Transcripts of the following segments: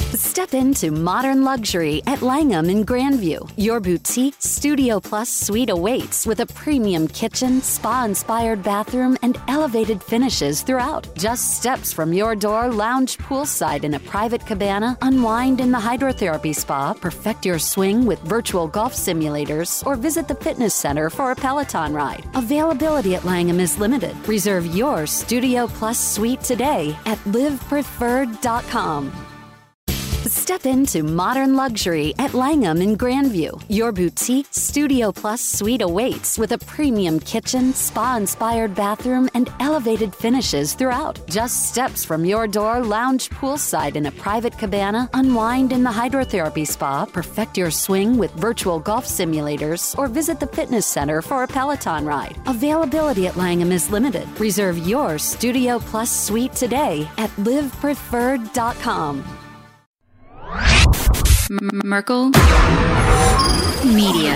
Step into modern luxury at Langham in Grandview. Your boutique Studio Plus suite awaits with a premium kitchen, spa-inspired bathroom, and elevated finishes throughout. Just steps from your door, lounge poolside in a private cabana, unwind in the hydrotherapy spa, perfect your swing with virtual golf simulators, or visit the fitness center for a Peloton ride. Availability at Langham is limited. Reserve your Studio Plus suite today at livepreferred.com. Step into modern luxury at Langham in Grandview. Your boutique Studio Plus suite awaits with a premium kitchen, spa-inspired bathroom, and elevated finishes throughout. Just steps from your door, lounge poolside in a private cabana, unwind in the hydrotherapy spa, perfect your swing with virtual golf simulators, or visit the fitness center for a Peloton ride. Availability at Langham is limited. Reserve your Studio Plus suite today at livepreferred.com. Merkel Media.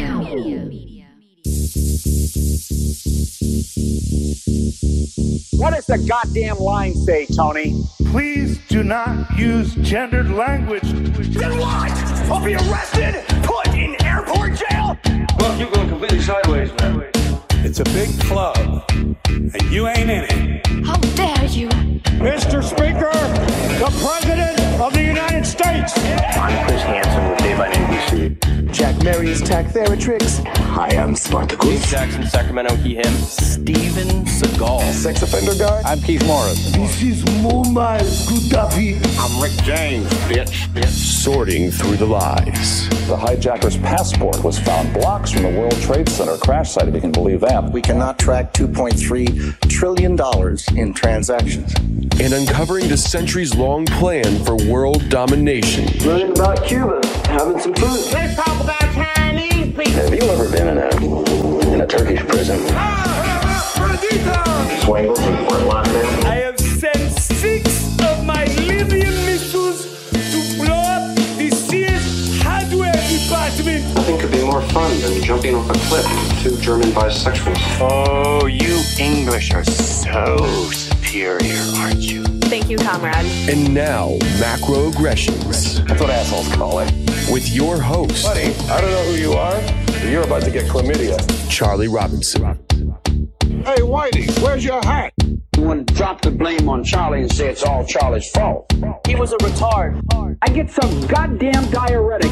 What does the goddamn line say, Tony? Please do not use gendered language. Then what? I'll be arrested, put in airport jail? Well, you're going completely sideways, man. It's a big club, and you ain't in it. How dare you? Mr. Speaker, the President of the United States. I'm Chris Hansen with Dave on NBC. Jack Marius Tack Theratrix. Hi, I'm Spartacus. Dave Jackson, Sacramento, he, him. Steven Seagal. Sex offender guy. I'm Keith Morris. This is Muammar Gaddafi. I'm Rick James, bitch. Sorting through the lies. The hijacker's passport was found blocks from the World Trade Center crash site, if you can believe that. We cannot track $2.3 trillion in transactions. And uncovering the centuries-long plan for world domination. Learning about Cuba, having some food. Let's talk about Chinese people. Have you ever been in a Turkish prison? Swangles and Fort Lauderdale? I have sent 6 of my Libyan missiles to blow up the CS hardware department. Nothing could be more fun than jumping off a cliff with 2 German bisexuals. Oh, you English are so superior, aren't you? Thank you, comrade. And now, macroaggressions. That's what assholes call it. With your host, Buddy, I don't know who you are, but you're about to get chlamydia. Charlie Robinson. Hey, Whitey, where's your hat? You want to drop the blame on Charlie and say it's all Charlie's fault. He was a retard. I get some goddamn diuretic.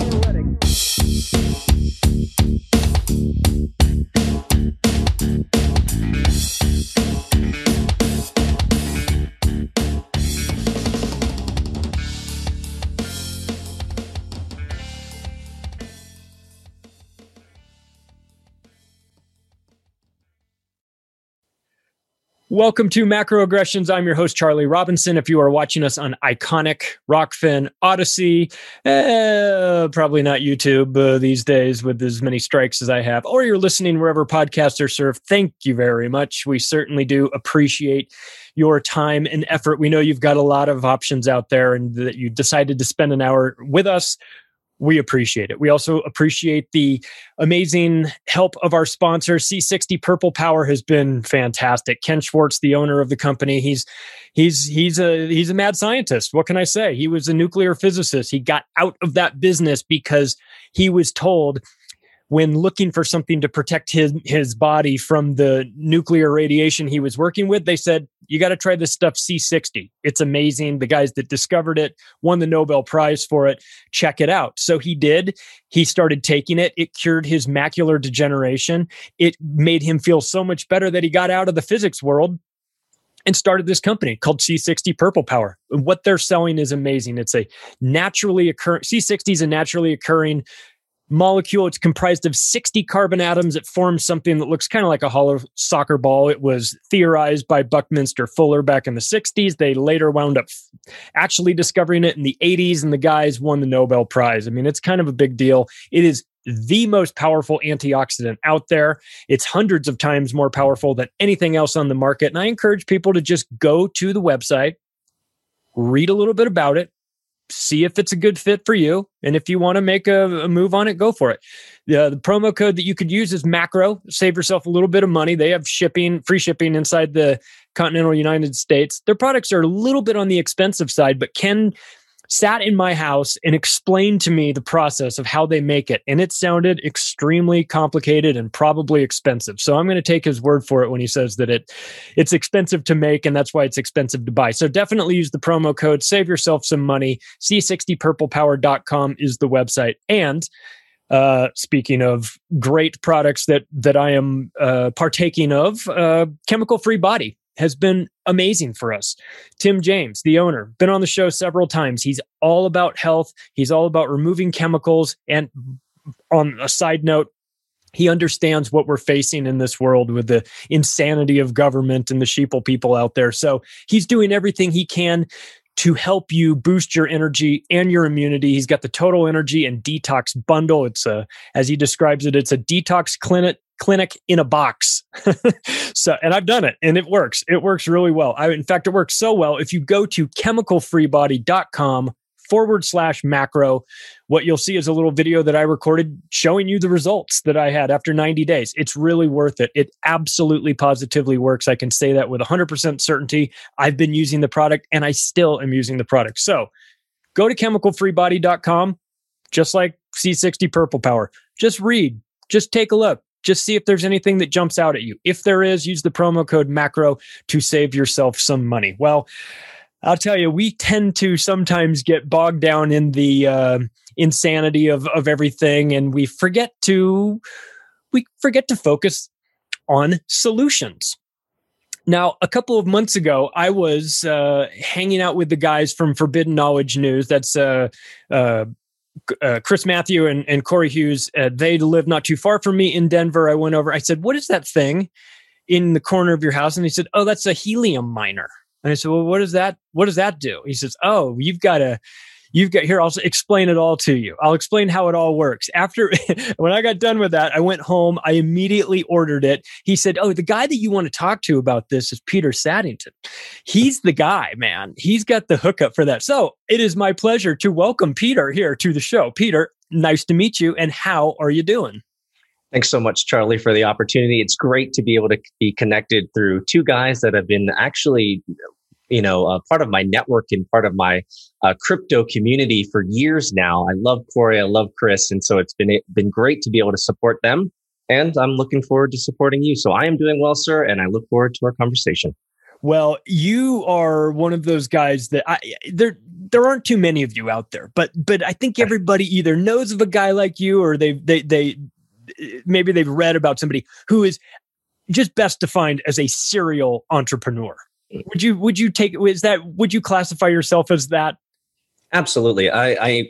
Welcome to Macroaggressions. I'm your host, Charlie Robinson. If you are watching us on Iconic, Rockfin, Odyssey, probably not YouTube these days with as many strikes as I have, or you're listening wherever podcasts are served, thank you very much. We certainly do appreciate your time and effort. We know you've got a lot of options out there and that you decided to spend an hour with us. We appreciate it. We also appreciate the amazing help of our sponsor. C60 Purple Power has been fantastic. Ken Schwartz, the owner of the company, he's a mad scientist. What can I say? He was a nuclear physicist. He got out of that business because he was told, when looking for something to protect his body from the nuclear radiation he was working with, they said, you got to try this stuff C60. It's amazing. The guys that discovered it won the Nobel Prize for it. Check it out. So he did. He started taking it. It cured his macular degeneration. It made him feel so much better that he got out of the physics world and started this company called C60 Purple Power. What they're selling is amazing. It's a naturally occurring, C60 is a naturally occurring molecule. It's comprised of 60 carbon atoms. It forms something that looks kind of like a hollow soccer ball. It was theorized by Buckminster Fuller back in the 60s. They later wound up actually discovering it in the 80s, and the guys won the Nobel Prize. I mean, it's kind of a big deal. It is the most powerful antioxidant out there. It's hundreds of times more powerful than anything else on the market. And I encourage people to just go to the website, read a little bit about it, see if it's a good fit for you. And if you want to make a move on it, go for it. The promo code that you could use is macro. Save yourself a little bit of money. They have free shipping inside the continental United States. Their products are a little bit on the expensive side, but Ken sat in my house and explained to me the process of how they make it. And it sounded extremely complicated and probably expensive. So I'm going to take his word for it when he says that it's expensive to make, and that's why it's expensive to buy. So definitely use the promo code, save yourself some money. C60purplepower.com is the website. And speaking of great products that I am partaking of, Chemical Free Body has been amazing for us. Tim James, the owner, been on the show several times. He's all about health. He's all about removing chemicals. And on a side note, he understands what we're facing in this world with the insanity of government and the sheeple people out there. So he's doing everything he can to help you boost your energy and your immunity. He's got the Total Energy and Detox Bundle. It's as he describes it, it's a detox clinic in a box. So, and I've done it and it works. It works really well. In fact, it works so well. If you go to chemicalfreebody.com/macro, what you'll see is a little video that I recorded showing you the results that I had after 90 days. It's really worth it. It absolutely positively works. I can say that with 100% certainty. I've been using the product and I still am using the product. So go to chemicalfreebody.com, just like C60 Purple Power. Just read, just take a look. Just see if there's anything that jumps out at you. If there is, use the promo code MACRO to save yourself some money. Well, I'll tell you, we tend to sometimes get bogged down in the insanity of everything, and we forget to focus on solutions. Now, a couple of months ago, I was hanging out with the guys from Forbidden Knowledge News. That's Chris Matthew and Corey Hughes. They live not too far from me in Denver. I went over. I said, "What is that thing in the corner of your house?" And he said, "Oh, that's a helium miner." And I said, "Well, what does that do?" He says, "Oh, you've got here, I'll explain it all to you. I'll explain how it all works." After, when I got done with that, I went home. I immediately ordered it. He said, "Oh, the guy that you want to talk to about this is Peter Saddington. He's the guy, man. He's got the hookup for that." So it is my pleasure to welcome Peter here to the show. Peter, nice to meet you. And how are you doing? Thanks so much, Charlie, for the opportunity. It's great to be able to be connected through two guys that have been actually, part of my network and part of my crypto community for years now. I love Corey, I love Chris, and so it's been great to be able to support them. And I'm looking forward to supporting you. So I am doing well, sir, and I look forward to our conversation. Well, you are one of those guys that there aren't too many of you out there, but I think everybody either knows of a guy like you, or maybe they've read about somebody who is just best defined as a serial entrepreneur. Would you classify yourself as that? Absolutely. I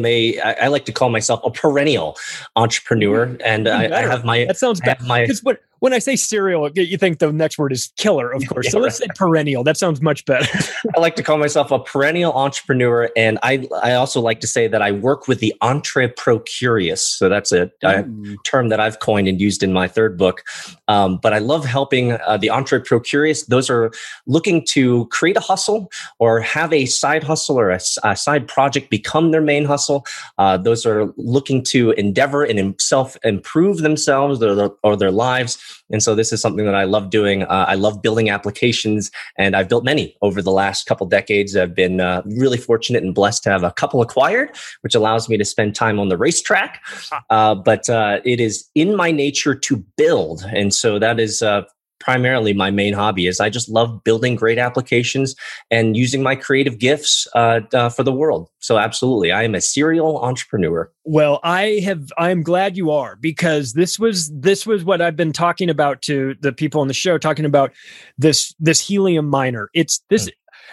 like to call myself a perennial entrepreneur, and I have my. That sounds bad. Because when I say serial, you think the next word is killer, of course. Yeah, so let's say perennial. That sounds much better. I like to call myself a perennial entrepreneur, and I also like to say that I work with the entre-pro-curious. So that's a term that I've coined and used in my third book. But I love helping the entre-pro-curious. Those are looking to create a hustle or have a side hustle or a side project become their main hustle. Those are looking to endeavor and self-improve themselves or their lives. And so this is something that I love doing. I love building applications, and I've built many over the last couple decades. I've been really fortunate and blessed to have a couple acquired, which allows me to spend time on the racetrack. But it is in my nature to build. And so that is primarily my main hobby. Is I just love building great applications and using my creative gifts for the world. So absolutely, I am a serial entrepreneur. Well, I am glad you are, because this was what I've been talking about to the people on the show, talking about this helium miner. It's this.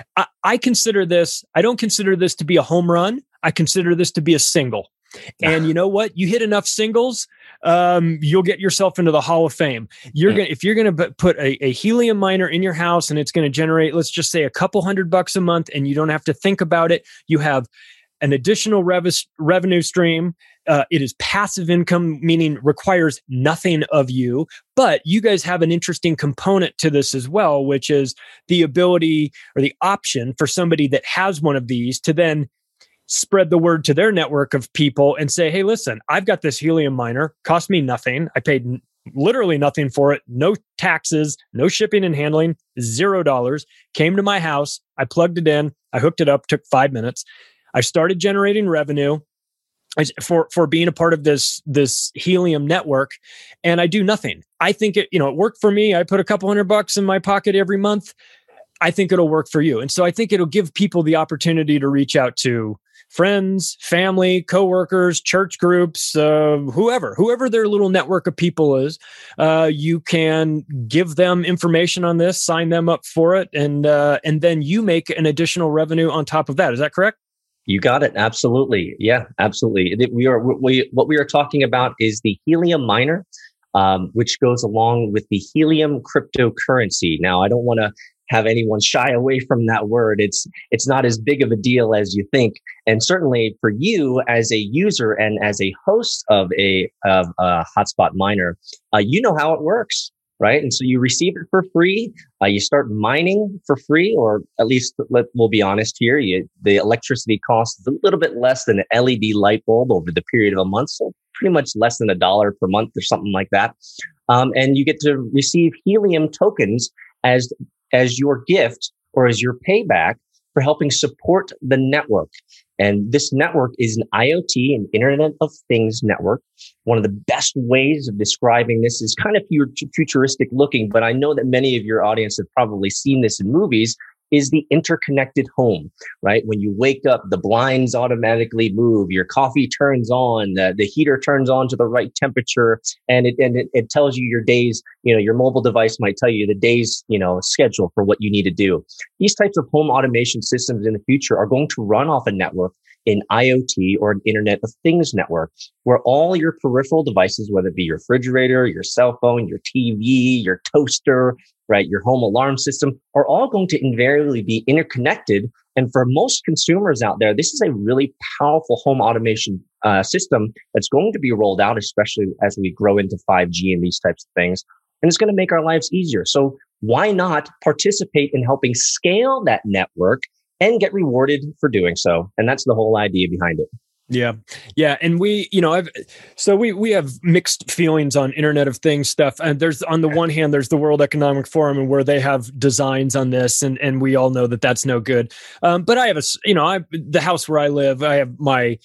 I consider this. I don't consider this to be a home run. I consider this to be a single. And you know what? You hit enough singles, you'll get yourself into the Hall of Fame. If you're going to put a helium miner in your house and it's going to generate, let's just say, a couple $100 a month, and you don't have to think about it. You have an additional revenue stream. It is passive income, meaning requires nothing of you. But you guys have an interesting component to this as well, which is the ability or the option for somebody that has one of these to then spread the word to their network of people and say, "Hey, listen, I've got this helium miner, cost me nothing. I paid literally nothing for it. No taxes, no shipping and handling, $0. Came to my house. I plugged it in. I hooked it up, took 5 minutes. I started generating revenue for being a part of this Helium network, and I do nothing. I think it worked for me. I put a couple $100 in my pocket every month. I think it'll work for you. And so I think it'll give people the opportunity to reach out to friends, family, coworkers, church groups, whoever their little network of people is. You can give them information on this, sign them up for it, and then you make an additional revenue on top of that. Is that correct? You got it. Absolutely. Yeah, absolutely. What we are talking about is the Helium miner, which goes along with the Helium cryptocurrency. Now, I don't want to have anyone shy away from that word. It's not as big of a deal as you think. And certainly for you as a user and as a host of a hotspot miner, you know how it works, right? And so you receive it for free. You start mining for free, or at least we'll be honest here. The electricity cost is a little bit less than an LED light bulb over the period of a month. So pretty much less than $1 per month or something like that. And you get to receive Helium tokens as your gift or as your payback for helping support the network. And this network is an IoT, an Internet of Things network. One of the best ways of describing this is kind of futuristic looking, but I know that many of your audience have probably seen this in movies, is the interconnected home, right? When you wake up, the blinds automatically move, your coffee turns on, the heater turns on to the right temperature, and it tells you your days, your mobile device might tell you the day's, schedule for what you need to do. These types of home automation systems in the future are going to run off a network, an IoT or an Internet of Things network, where all your peripheral devices, whether it be your refrigerator, your cell phone, your TV, your toaster, right, your home alarm system, are all going to invariably be interconnected. And for most consumers out there, this is a really powerful home automation system that's going to be rolled out, especially as we grow into 5G and these types of things. And it's going to make our lives easier. So why not participate in helping scale that network and get rewarded for doing so? And that's the whole idea behind it. Yeah. Yeah. And we have mixed feelings on Internet of Things stuff. And there's, on the one hand, there's the World Economic Forum, and where they have designs on this, and we all know that that's no good. But I have the house where I live, I have my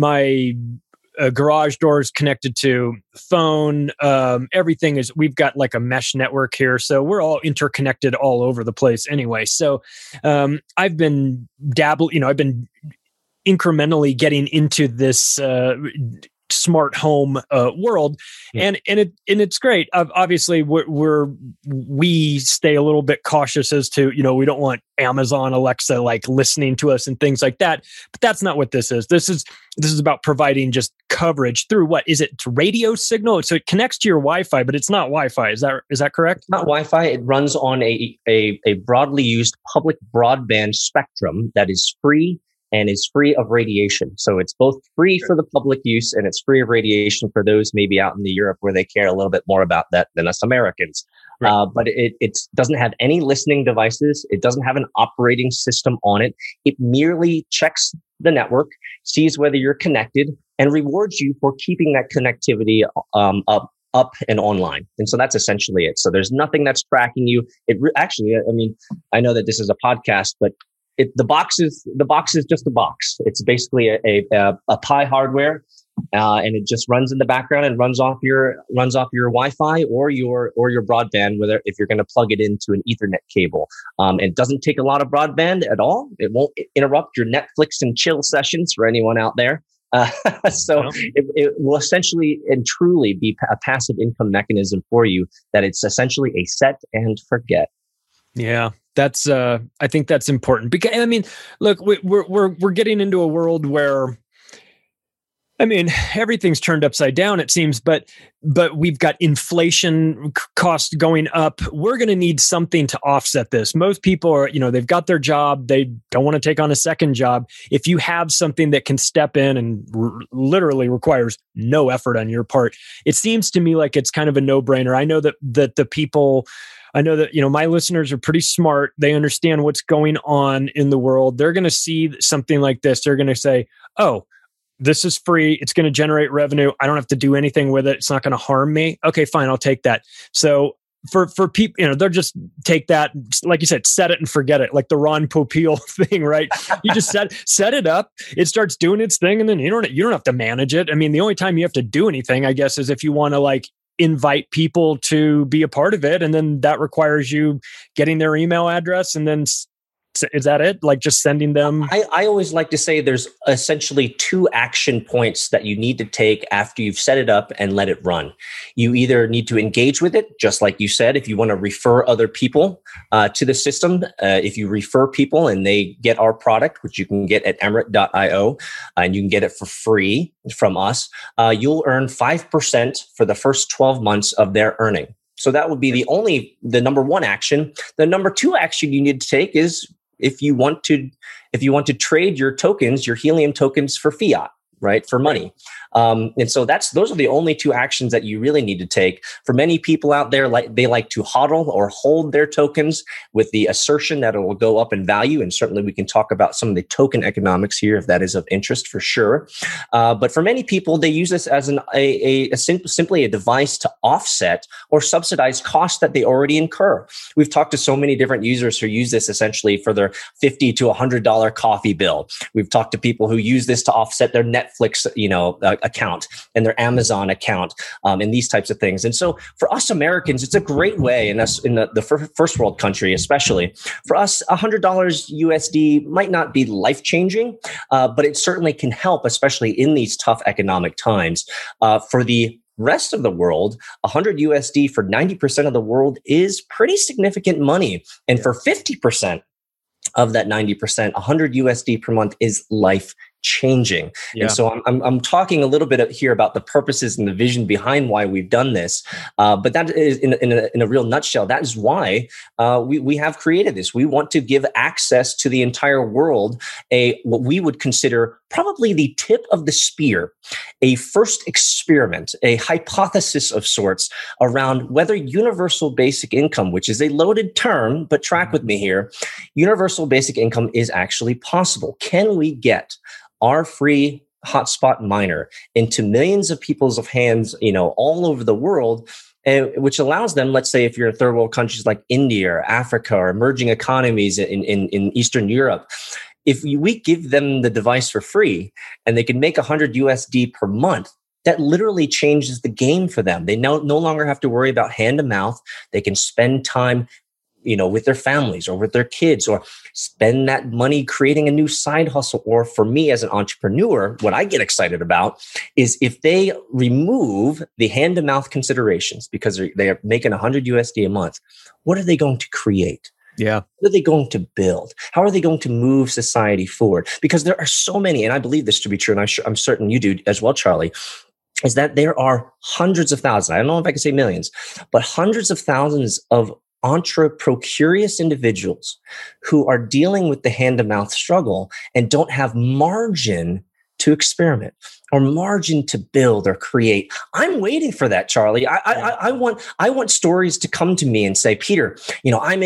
garage doors connected to phone. Everything is, we've got like a mesh network here. So we're all interconnected all over the place anyway. So I've been incrementally getting into this smart home world, and it's great. Obviously, we stay a little bit cautious as to we don't want Amazon Alexa like listening to us and things like that. But that's not what this is. This is about providing just coverage through what is it? It's radio signal. So it connects to your Wi-Fi, but it's not Wi-Fi. Is that correct? It's not Wi-Fi. It runs on a broadly used public broadband spectrum that is free and is free of radiation. So it's both free for the public use and it's free of radiation for those maybe out in the Europe where they care a little bit more about that than us Americans. Right. But it doesn't have any listening devices. It doesn't have an operating system on it. It merely checks the network, sees whether you're connected, and rewards you for keeping that connectivity up and online. And so that's essentially it. So there's nothing that's tracking you. I know that this is a podcast, but the box is just a box. It's basically a Pi hardware, and it just runs in the background and runs off your Wi-Fi or your broadband, whether if you're going to plug it into an Ethernet cable. It doesn't take a lot of broadband at all. It won't interrupt your Netflix and chill sessions for anyone out there. It will essentially and truly be a passive income mechanism for you. That it's essentially a set and forget. Yeah. That's I think that's important, because look, we're getting into a world where everything's turned upside down, it seems, but we've got inflation costs going up. We're going to need something to offset this. Most people are, they've got their job. They don't want to take on a second job. If you have something that can step in and literally requires no effort on your part, it seems to me like it's kind of a no-brainer. I know that the people, my listeners are pretty smart. They understand what's going on in the world. They're going to see something like this. They're going to say, oh, this is free. It's going to generate revenue. I don't have to do anything with it. It's not going to harm me. Okay, fine. I'll take that. So for people, they'll just take that, like you said, set it and forget it, like the Ron Popeil thing, right? You just set it up, it starts doing its thing, and then you don't have to manage it. I mean, the only time you have to do anything, I guess, is if you want to like invite people to be a part of it, and then that requires you getting their email address, and then is that it? Like just sending them? I always like to say there's essentially 2 action points that you need to take after you've set it up and let it run. You either need to engage with it, just like you said, if you want to refer other people to the system. If you refer people and they get our product, which you can get at emirate.io, and you can get it for free from us, you'll earn 5% for the first 12 months of their earning. So that would be the number 1 action. The number 2 action you need to take is if you want to trade your tokens, your Helium tokens, for fiat, right? For money. And so those are the only 2 actions that you really need to take. For many people out there, they like to hodl or hold their tokens with the assertion that it will go up in value. And certainly we can talk about some of the token economics here if that is of interest, for sure. But for many people, they use this as simply a device to offset or subsidize costs that they already incur. We've talked to so many different users who use this essentially for their $50 to $100 coffee bill. We've talked to people who use this to offset their Netflix, account and their Amazon account, and these types of things. And so for us Americans, it's a great way, and us in the first world country, especially for us, $100 USD might not be life changing, but it certainly can help, especially in these tough economic times. For the rest of the world, 100 USD for 90% of the world is pretty significant money. And for 50% of that 90%, 100 USD per month is life changing. Yeah. And so I'm talking a little bit here about the purposes and the vision behind why we've done this. But that is in a real nutshell, that is why we have created this. We want to give access to the entire world, what we would consider probably the tip of the spear, a first experiment, a hypothesis of sorts around whether universal basic income, which is a loaded term, but track with me here, universal basic income is actually possible. Can we get our free hotspot miner into millions of people's hands, all over the world, which allows them, let's say if you're in third world countries like India or Africa or emerging economies in Eastern Europe, if we give them the device for free and they can make 100 USD per month, that literally changes the game for them. They no longer have to worry about hand to mouth. They can spend time with their families or with their kids, or spend that money creating a new side hustle. Or for me as an entrepreneur, what I get excited about is if they remove the hand to mouth considerations because they are making 100 USD a month, what are they going to create? Yeah. What are they going to build? How are they going to move society forward? Because there are so many, and I believe this to be true, and I'm certain you do as well, Charlie, is that there are hundreds of thousands, I don't know if I can say millions, but hundreds of thousands of entrepreneur-curious individuals who are dealing with the hand-to-mouth struggle and don't have margin to experiment or margin to build or create. I'm waiting for that, Charlie. I want stories to come to me and say, Peter, I'm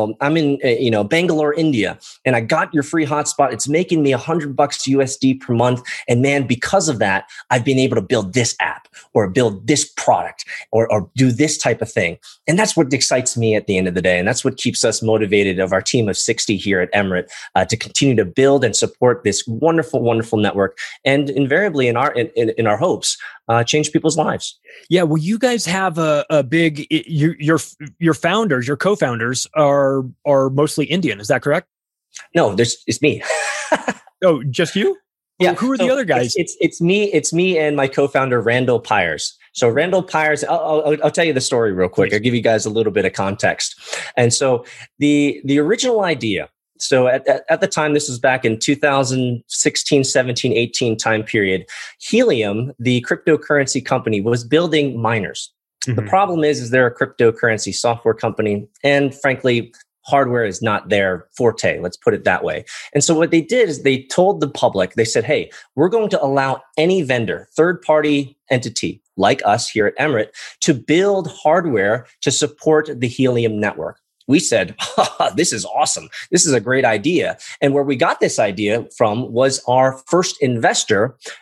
in Bangalore, India, and I got your free hotspot. It's making me $100 USD per month. And man, because of that, I've been able to build this app or build this product or do this type of thing. And that's what excites me at the end of the day. And that's what keeps us motivated of our team of 60 here at Emirate to continue to build and support this wonderful, wonderful network. And invariably, in our hopes, change people's lives. Yeah, well, you guys have a big your founders, your co-founders are mostly Indian. Is that correct? No, it's me. Oh, just you? Yeah. Who are the other guys? It's me and my co-founder Randall Pyers. So Randall Pyers, I'll tell you the story real quick. I'll give you guys a little bit of context. And so the original idea. So at the time, this was back in 2016, 17, 18 time period, Helium, the cryptocurrency company, was building miners. Mm-hmm. The problem is they're a cryptocurrency software company. And frankly, hardware is not their forte. Let's put it that way. And so what they did is they told the public, they said, hey, we're going to allow any vendor, third-party entity like us here at Emirate to build hardware to support the Helium network. We said, this is awesome. This is a great idea. And where we got this idea from was our first investor,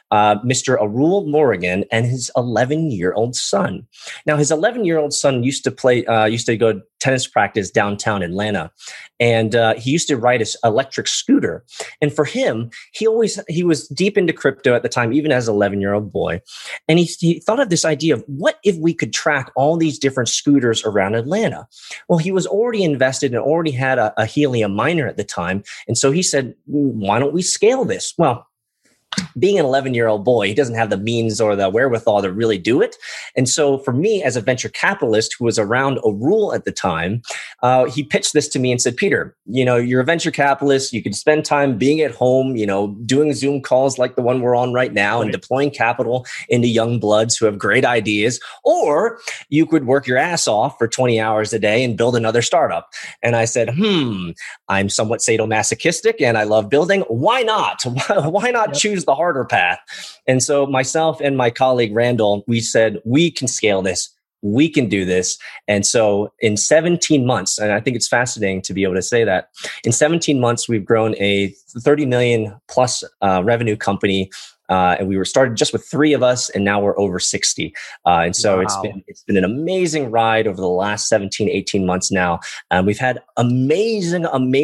Mr. Arul Morrigan and his 11-year-old son. Now, his 11-year-old son used to go to tennis practice downtown Atlanta, and he used to ride his electric scooter. And for him, he was deep into crypto at the time, even as an 11-year-old boy. And he thought of this idea of, what if we could track all these different scooters around Atlanta? Well, he was already invested and already had a helium miner at the time. And so he said, why don't we scale this? Well, being an 11-year-old boy, he doesn't have the means or the wherewithal to really do it. And so for me, as a venture capitalist who was around Arul at the time, he pitched this to me and said, Peter, you're a venture capitalist. You can spend time being at home, doing Zoom calls like the one we're on right now, and deploying capital into young bloods who have great ideas. Or you could work your ass off for 20 hours a day and build another startup. And I said, I'm somewhat sadomasochistic and I love building. Why not? Why not choose the harder path? And so myself and my colleague Randall, we said, we can scale this. We can do this. And so in 17 months, and I think it's fascinating to be able to say that, in 17 months, we've grown a 30 million plus revenue company. And we were started just with 3 of us, and now we're over 60. And so it's been an amazing ride over the last 17, 18 months now. We've had amazing,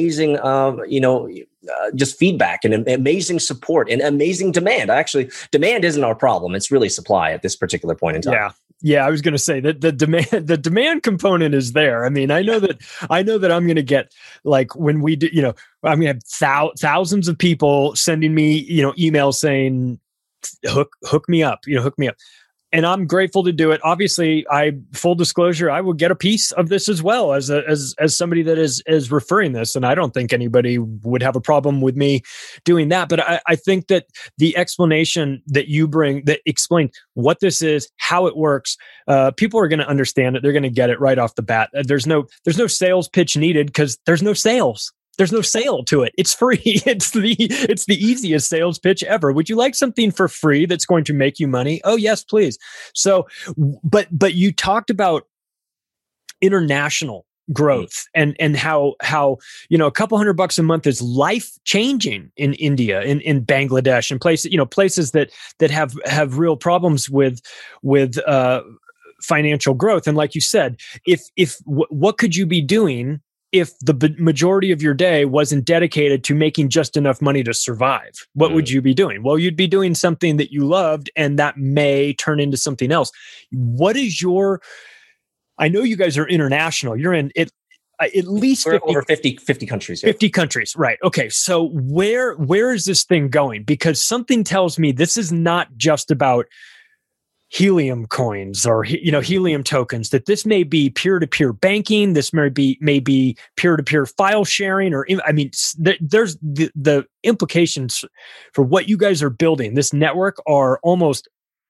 just feedback and amazing support and amazing demand. Actually, demand isn't our problem. It's really supply at this particular point in time. Yeah. I was going to say that the demand component is there. I mean, I know that I'm going to get, like, when we do, I'm going to have thousands of people sending me, emails saying, hook me up, hook me up. And I'm grateful to do it. Obviously, full disclosure, I will get a piece of this as well as somebody that is referring this. And I don't think anybody would have a problem with me doing that. But I think that the explanation that you bring that explain what this is, how it works, people are going to understand it. They're going to get it right off the bat. There's no sales pitch needed because there's no sales. There's no sale to it. It's free. It's the easiest sales pitch ever. Would you like something for free that's going to make you money? Oh, yes, please. So, but you talked about international growth and how a couple $100 a month is life changing in India, in Bangladesh, and places that have real problems with financial growth. And like you said, what could you be doing if the majority of your day wasn't dedicated to making just enough money to survive? What would you be doing? Well, you'd be doing something that you loved, and that may turn into something else. What is I know you guys are international. You're in at least 50, over 50 countries. Yeah. 50 countries. Right. Okay. So where is this thing going? Because something tells me this is not just about helium coins or helium tokens, that this may be peer-to-peer banking, this may be peer-to-peer file sharing, or there's the implications for what you guys are building. This network are almost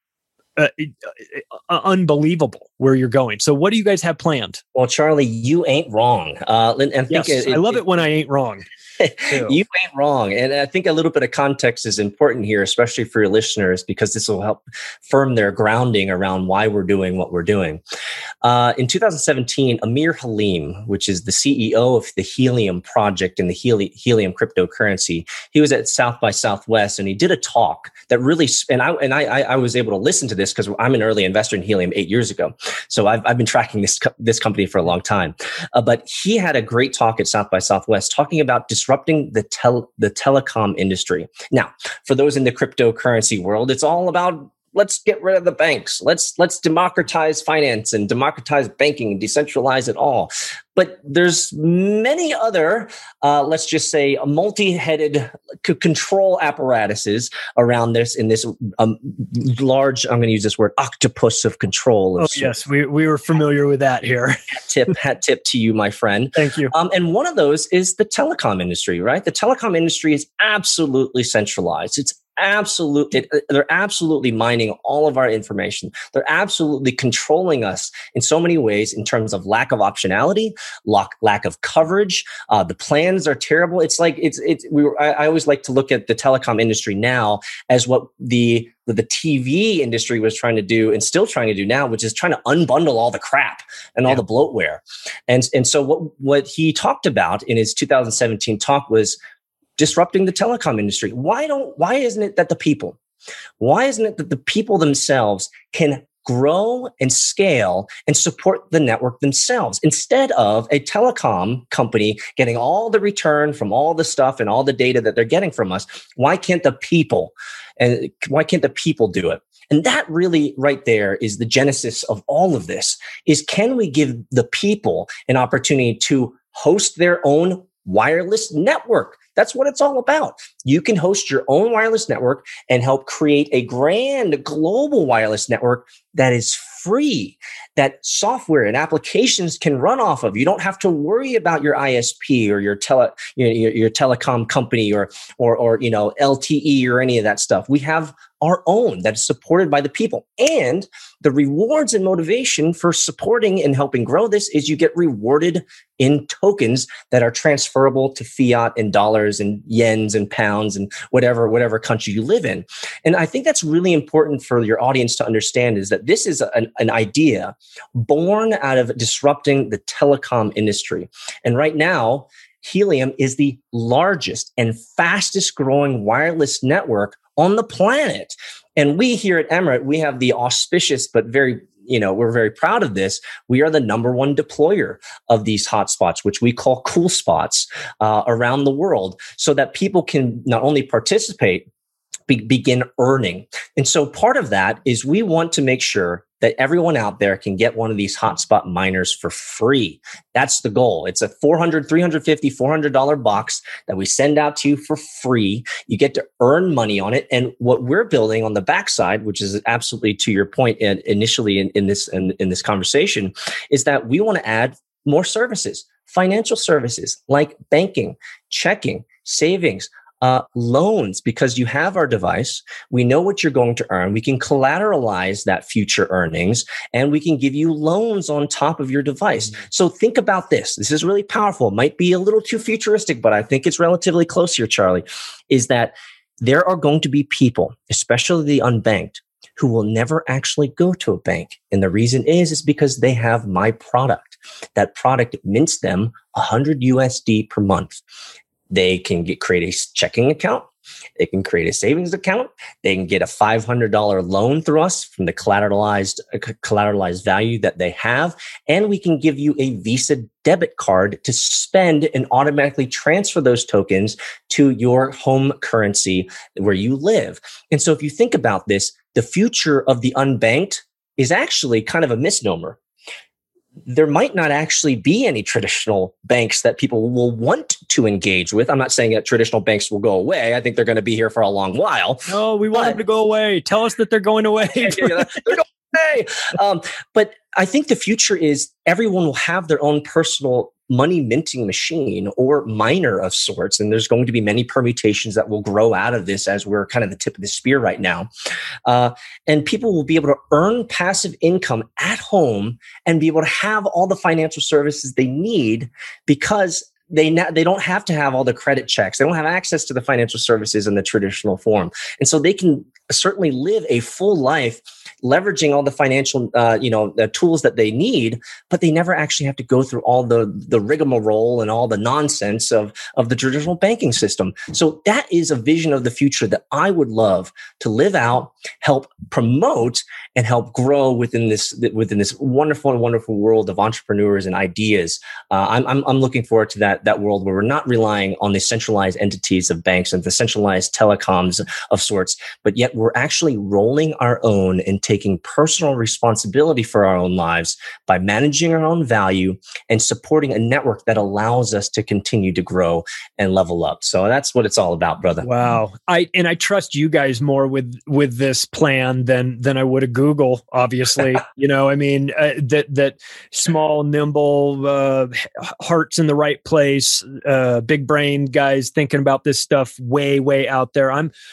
unbelievable where you're going. So what do you guys have planned? Well, Charlie, you ain't wrong. And yes, I love it when I ain't wrong. You ain't wrong. And I think a little bit of context is important here, especially for your listeners, because this will help firm their grounding around why we're doing what we're doing. In 2017, Amir Halim, which is the CEO of the Helium Project and the Helium cryptocurrency, he was at South by Southwest, and he did a talk that really, and I was able to listen to this because I'm an early investor in Helium 8 years ago. So I've been tracking this company for a long time. But he had a great talk at South by Southwest talking about disrupting the telecom industry. Now, for those in the cryptocurrency world, it's all about, let's get rid of the banks. Let's democratize finance and democratize banking and decentralize it all. But there's many other, let's just say, multi-headed control apparatuses around this in this large, I'm going to use this word, octopus of control. Yes, we were familiar with that here. Hat tip to you, my friend. Thank you. And one of those is the telecom industry, right? The telecom industry is absolutely centralized. They're absolutely mining all of our information. They're absolutely controlling us in so many ways in terms of lack of optionality, lack of coverage. The plans are terrible. I always like to look at the telecom industry now as what the TV industry was trying to do and still trying to do now, which is trying to unbundle all the crap and all the bloatware. And so what he talked about in his 2017 talk was disrupting the telecom industry. Why isn't it that the people Why isn't it that the people themselves can grow and scale and support the network themselves instead of a telecom company getting all the return from all the stuff and all the data that they're getting from us? Why can't the people do it? And that really right there is the genesis of all of this, is can we give the people an opportunity to host their own wireless network? That's what it's all about. You can host your own wireless network and help create a grand global wireless network that is free, that software and applications can run off of. You don't have to worry about your ISP or your telecom company or LTE or any of that stuff. We have our own that is supported by the people. And the rewards and motivation for supporting and helping grow this is you get rewarded in tokens that are transferable to fiat and dollars and yens and pounds and whatever country you live in. And I think that's really important for your audience to understand, is that this is an idea born out of disrupting the telecom industry. And right now, Helium is the largest and fastest growing wireless network on the planet. And we here at Emirate, we have the auspicious, but we're very proud of this. We are the number one deployer of these hotspots, which we call cool spots, around the world, so that people can not only participate, begin earning. And so part of that is we want to make sure that everyone out there can get one of these hotspot miners for free. That's the goal. It's a $400, $350, $400 box that we send out to you for free. You get to earn money on it. And what we're building on the backside, which is absolutely to your point initially in this conversation, is that we want to add more services, financial services like banking, checking, savings, loans, because you have our device. We know what you're going to earn. We can collateralize that future earnings, and we can give you loans on top of your device. So think about this. This is really powerful. It might be a little too futuristic, but I think it's relatively close here, Charlie, is that there are going to be people, especially the unbanked, who will never actually go to a bank. And the reason is because they have my product. That product mints them $100 USD per month. They can create a checking account. They can create a savings account. They can get a $500 loan through us from the collateralized value that they have. And we can give you a Visa debit card to spend and automatically transfer those tokens to your home currency where you live. And so if you think about this, the future of the unbanked is actually kind of a misnomer. There might not actually be any traditional banks that people will want to engage with. I'm not saying that traditional banks will go away. I think they're going to be here for a long while. No, we want them to go away. Tell us that they're going away. They're going away. But I think the future is everyone will have their own personal money minting machine or miner of sorts. And there's going to be many permutations that will grow out of this as we're kind of the tip of the spear right now. And people will be able to earn passive income at home and be able to have all the financial services they need, because they don't have to have all the credit checks. They don't have access to the financial services in the traditional form. And so they can certainly live a full life leveraging all the financial, the tools that they need, but they never actually have to go through all the rigmarole and all the nonsense of the traditional banking system. So that is a vision of the future that I would love to live out, help promote, and help grow within this wonderful world of entrepreneurs and ideas. I'm looking forward to that world where we're not relying on the centralized entities of banks and the centralized telecoms of sorts, but yet we're actually rolling our own and taking personal responsibility for our own lives by managing our own value and supporting a network that allows us to continue to grow and level up. So that's what it's all about, brother. Wow. I trust you guys more with this plan than I would have Google, obviously. That small, nimble, hearts in the right place, big brain guys thinking about this stuff way out there.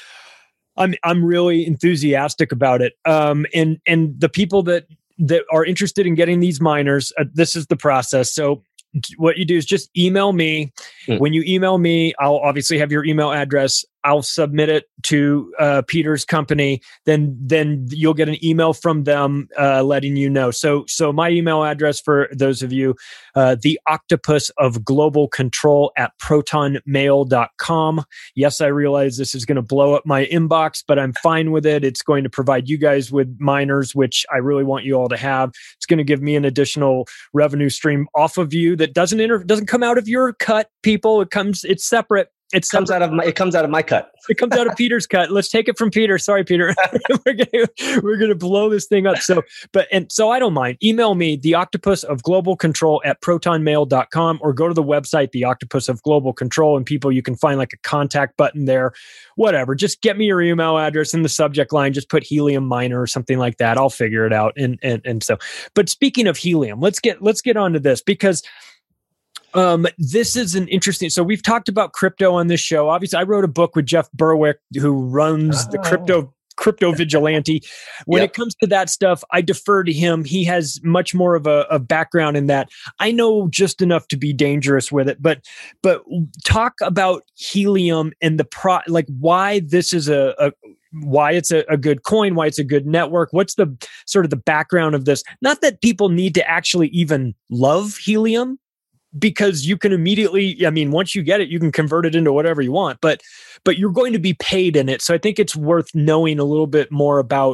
I'm really enthusiastic about it. And the people that are interested in getting these miners, this is the process. So what you do is just email me. When you email me, I'll obviously have your email address. I'll submit it to Peter's company. Then you'll get an email from them letting you know. So my email address for those of you, the octopus of global control at protonmail.com. Yes, I realize this is going to blow up my inbox, but I'm fine with it. It's going to provide you guys with miners, which I really want you all to have. It's going to give me an additional revenue stream off of you that doesn't come out of your cut, people. It's separate. It comes out of my cut. It comes out of Peter's cut. Let's take it from Peter. Sorry, Peter. we're gonna blow this thing up. So I don't mind. Email me, the octopus of global control at protonmail.com, or go to the website, the octopus of global control, and people, you can find like a contact button there. Whatever. Just get me your email address in the subject line. Just put helium miner or something like that. I'll figure it out. And so, but speaking of helium, let's get onto this, because this is an interesting. So we've talked about crypto on this show. Obviously, I wrote a book with Jeff Berwick, who runs the Crypto Vigilante. When it comes to that stuff, I defer to him. He has much more of a background in that. I know just enough to be dangerous with it, but talk about helium and why this is why it's a good coin, why it's a good network. What's the sort of the background of this? Not that people need to actually even love helium, because you can immediately, once you get it, you can convert it into whatever you want, but you're going to be paid in it. So I think it's worth knowing a little bit more about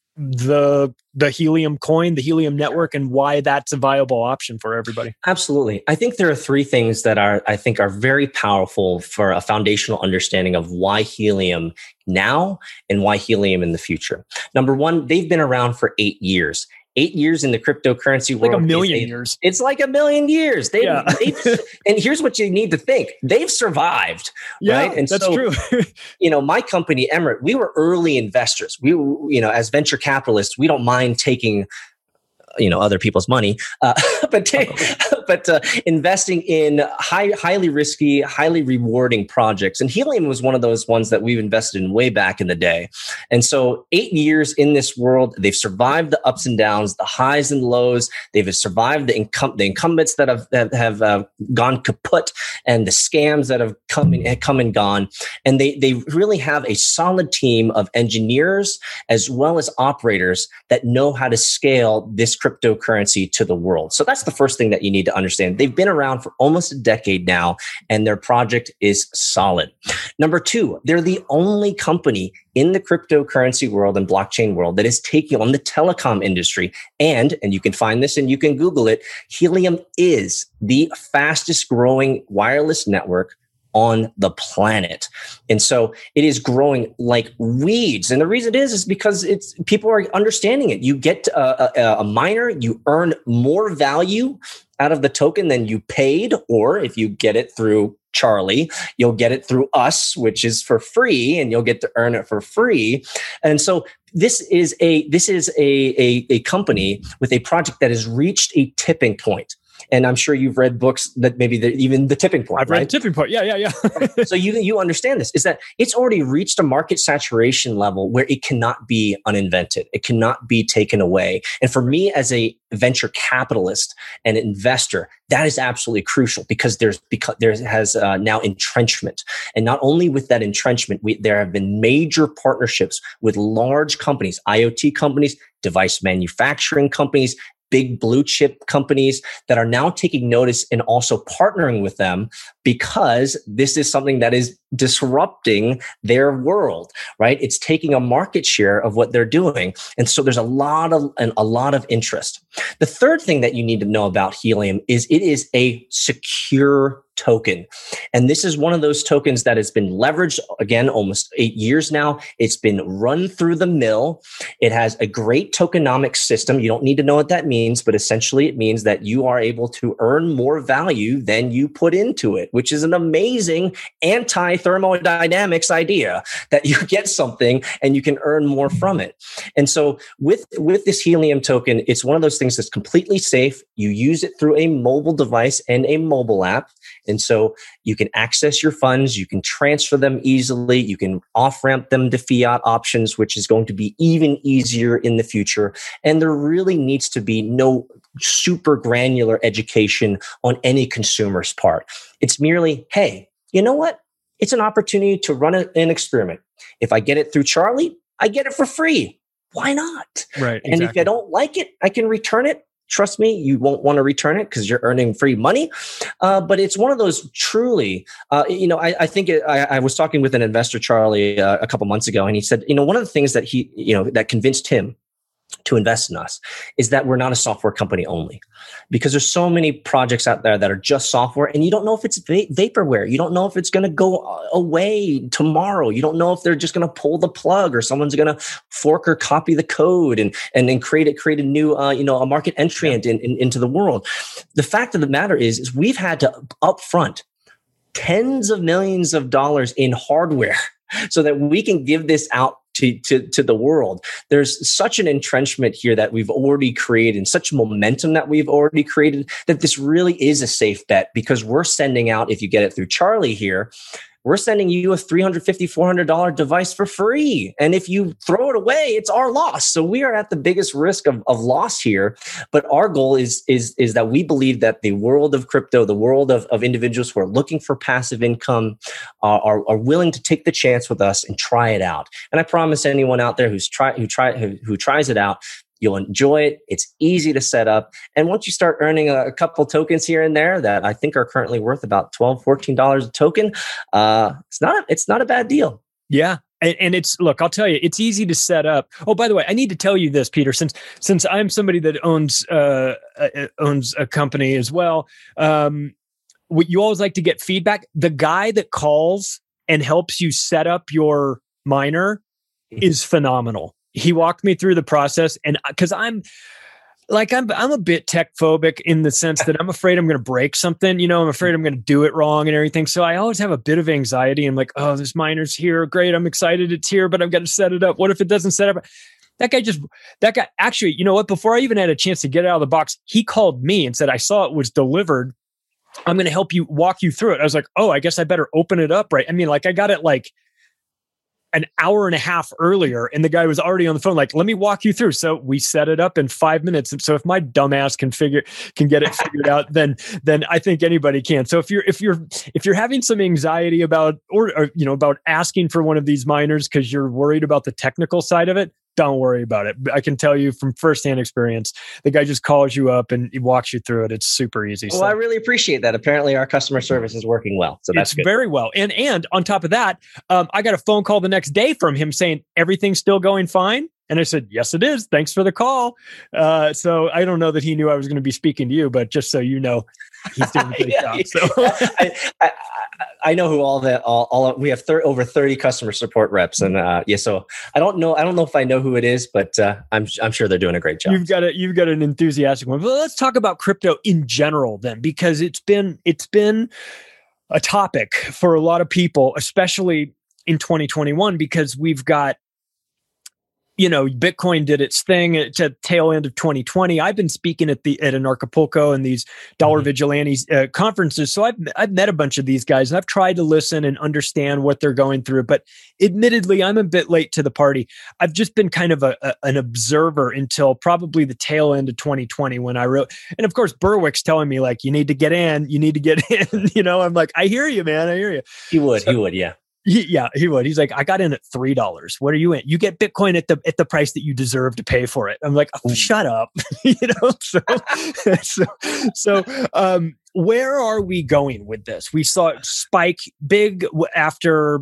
the helium coin, the helium network, and why that's a viable option for everybody. Absolutely. I think there are three things that are very powerful for a foundational understanding of why helium now and why helium in the future. Number one, they've been around for 8 years. 8 years in the cryptocurrency world. Like a million years. It's like a million years. They've, and here's what you need to think. They've survived. Yeah, right? And that's true. My company, Emirate, we were early investors. We, as venture capitalists, we don't mind taking other people's money, but investing in highly risky, highly rewarding projects. And helium was one of those ones that we've invested in way back in the day. And so 8 years in this world, they've survived the ups and downs, the highs and lows. They've survived the incumbents that have gone kaput, and the scams that have come and gone. And they really have a solid team of engineers as well as operators that know how to scale this cryptocurrency to the world. So that's the first thing that you need to understand. They've been around for almost a decade now, and their project is solid. Number two, they're the only company in the cryptocurrency world and blockchain world that is taking on the telecom industry. And you can find this and you can Google it. Helium is the fastest growing wireless network on the planet. And so it is growing like weeds. And the reason it is because people are understanding it. You get a miner, you earn more value out of the token than you paid, or if you get it through Charlie, you'll get it through us, which is for free, and you'll get to earn it for free. And so this is a company with a project that has reached a tipping point. And I'm sure you've read books that maybe even the tipping point. I've read the tipping point. Yeah. So you understand this, is that it's already reached a market saturation level where it cannot be uninvented. It cannot be taken away. And for me as a venture capitalist and investor, that is absolutely crucial, because there has now entrenchment. And not only with that entrenchment, there have been major partnerships with large companies, IoT companies, device manufacturing companies, big blue chip companies that are now taking notice and also partnering with them, because this is something that is disrupting their world, right? It's taking a market share of what they're doing. And so there's a lot of interest. The third thing that you need to know about helium is it is a secure token. And this is one of those tokens that has been leveraged, again, almost 8 years now. It's been run through the mill. It has a great tokenomics system. You don't need to know what that means, but essentially it means that you are able to earn more value than you put into it, which is an amazing anti-thermodynamics idea, that you get something and you can earn more from it. And so with this helium token, it's one of those things that's completely safe. You use it through a mobile device and a mobile app. And so you can access your funds, you can transfer them easily, you can off-ramp them to fiat options, which is going to be even easier in the future. And there really needs to be no super granular education on any consumer's part. It's merely, hey, you know what? it's an opportunity to run an experiment. If I get it through Charlie, I get it for free. Why not? Right. And if I don't like it, I can return it. Trust me, you won't want to return it because you're earning free money. But it's one of those truly, I think I was talking with an investor, Charlie, a couple months ago, and he said, one of the things that that convinced him to invest in us is that we're not a software company only, because there's so many projects out there that are just software, and you don't know if it's vaporware. You don't know if it's going to go away tomorrow. You don't know if they're just going to pull the plug, or someone's going to fork or copy the code and then create a new, a market entry into the world. The fact of the matter is we've had to upfront tens of millions of dollars in hardware so that we can give this out to the world. There's such an entrenchment here that we've already created, and such momentum that we've already created, that this really is a safe bet, because we're sending out, if you get it through Charlie here, we're sending you a $350, $400 device for free. And if you throw it away, it's our loss. So we are at the biggest risk of loss here. But our goal is that we believe that the world of crypto, the world of individuals who are looking for passive income, are willing to take the chance with us and try it out. And I promise anyone out there who tries it out, you'll enjoy it. It's easy to set up. And once you start earning a couple tokens here and there that I think are currently worth about $12, $14 a token, it's not a bad deal. Yeah. And look, I'll tell you, it's easy to set up. Oh, by the way, I need to tell you this, Peter, since I'm somebody that owns a company as well. You always like to get feedback. The guy that calls and helps you set up your miner is phenomenal. He walked me through the process, and because I'm a bit tech phobic in the sense that I'm afraid I'm going to break something. I'm afraid I'm going to do it wrong and everything. So I always have a bit of anxiety. I'm like, oh, this miner's here. Great. I'm excited it's here, but I've got to set it up. What if it doesn't set up? That guy, actually, you know what? Before I even had a chance to get it out of the box, he called me and said, I saw it was delivered. I'm going to walk you through it. I was like, oh, I guess I better open it up. Right. I mean, I got it an hour and a half earlier, and the guy was already on the phone. Let me walk you through. So we set it up in 5 minutes. And so if my dumbass can get it figured out, then I think anybody can. So if you're having some anxiety about, or about asking for one of these miners because you're worried about the technical side of it, don't worry about it. I can tell you from firsthand experience, the guy just calls you up and he walks you through it. It's super easy. Well, I really appreciate that. Apparently our customer service is working well. So that's good. Very well. And on top of that, I got a phone call the next day from him saying, everything's still going fine? And I said, yes, it is. Thanks for the call. So I don't know that he knew I was going to be speaking to you, but just so you know, he's doing a great job. So I know who we have over 30 customer support reps, and so I don't know if I know who it is, but I'm sure they're doing a great job. You've got an enthusiastic one. But let's talk about crypto in general then, because it's been a topic for a lot of people, especially in 2021, because we've got, Bitcoin did its thing at the tail end of 2020. I've been speaking at Anarchapulco and these dollar vigilantes conferences. So I've met a bunch of these guys, and I've tried to listen and understand what they're going through. But admittedly, I'm a bit late to the party. I've just been kind of an observer until probably the tail end of 2020 when I wrote. And of course, Berwick's telling me you need to get in. I'm like, I hear you, man. I hear you. He would, yeah. He would. He's like, I got in at $3. What are you in? You get Bitcoin at the price that you deserve to pay for it. I'm like, oh, shut up. So where are we going with this? We saw it spike big after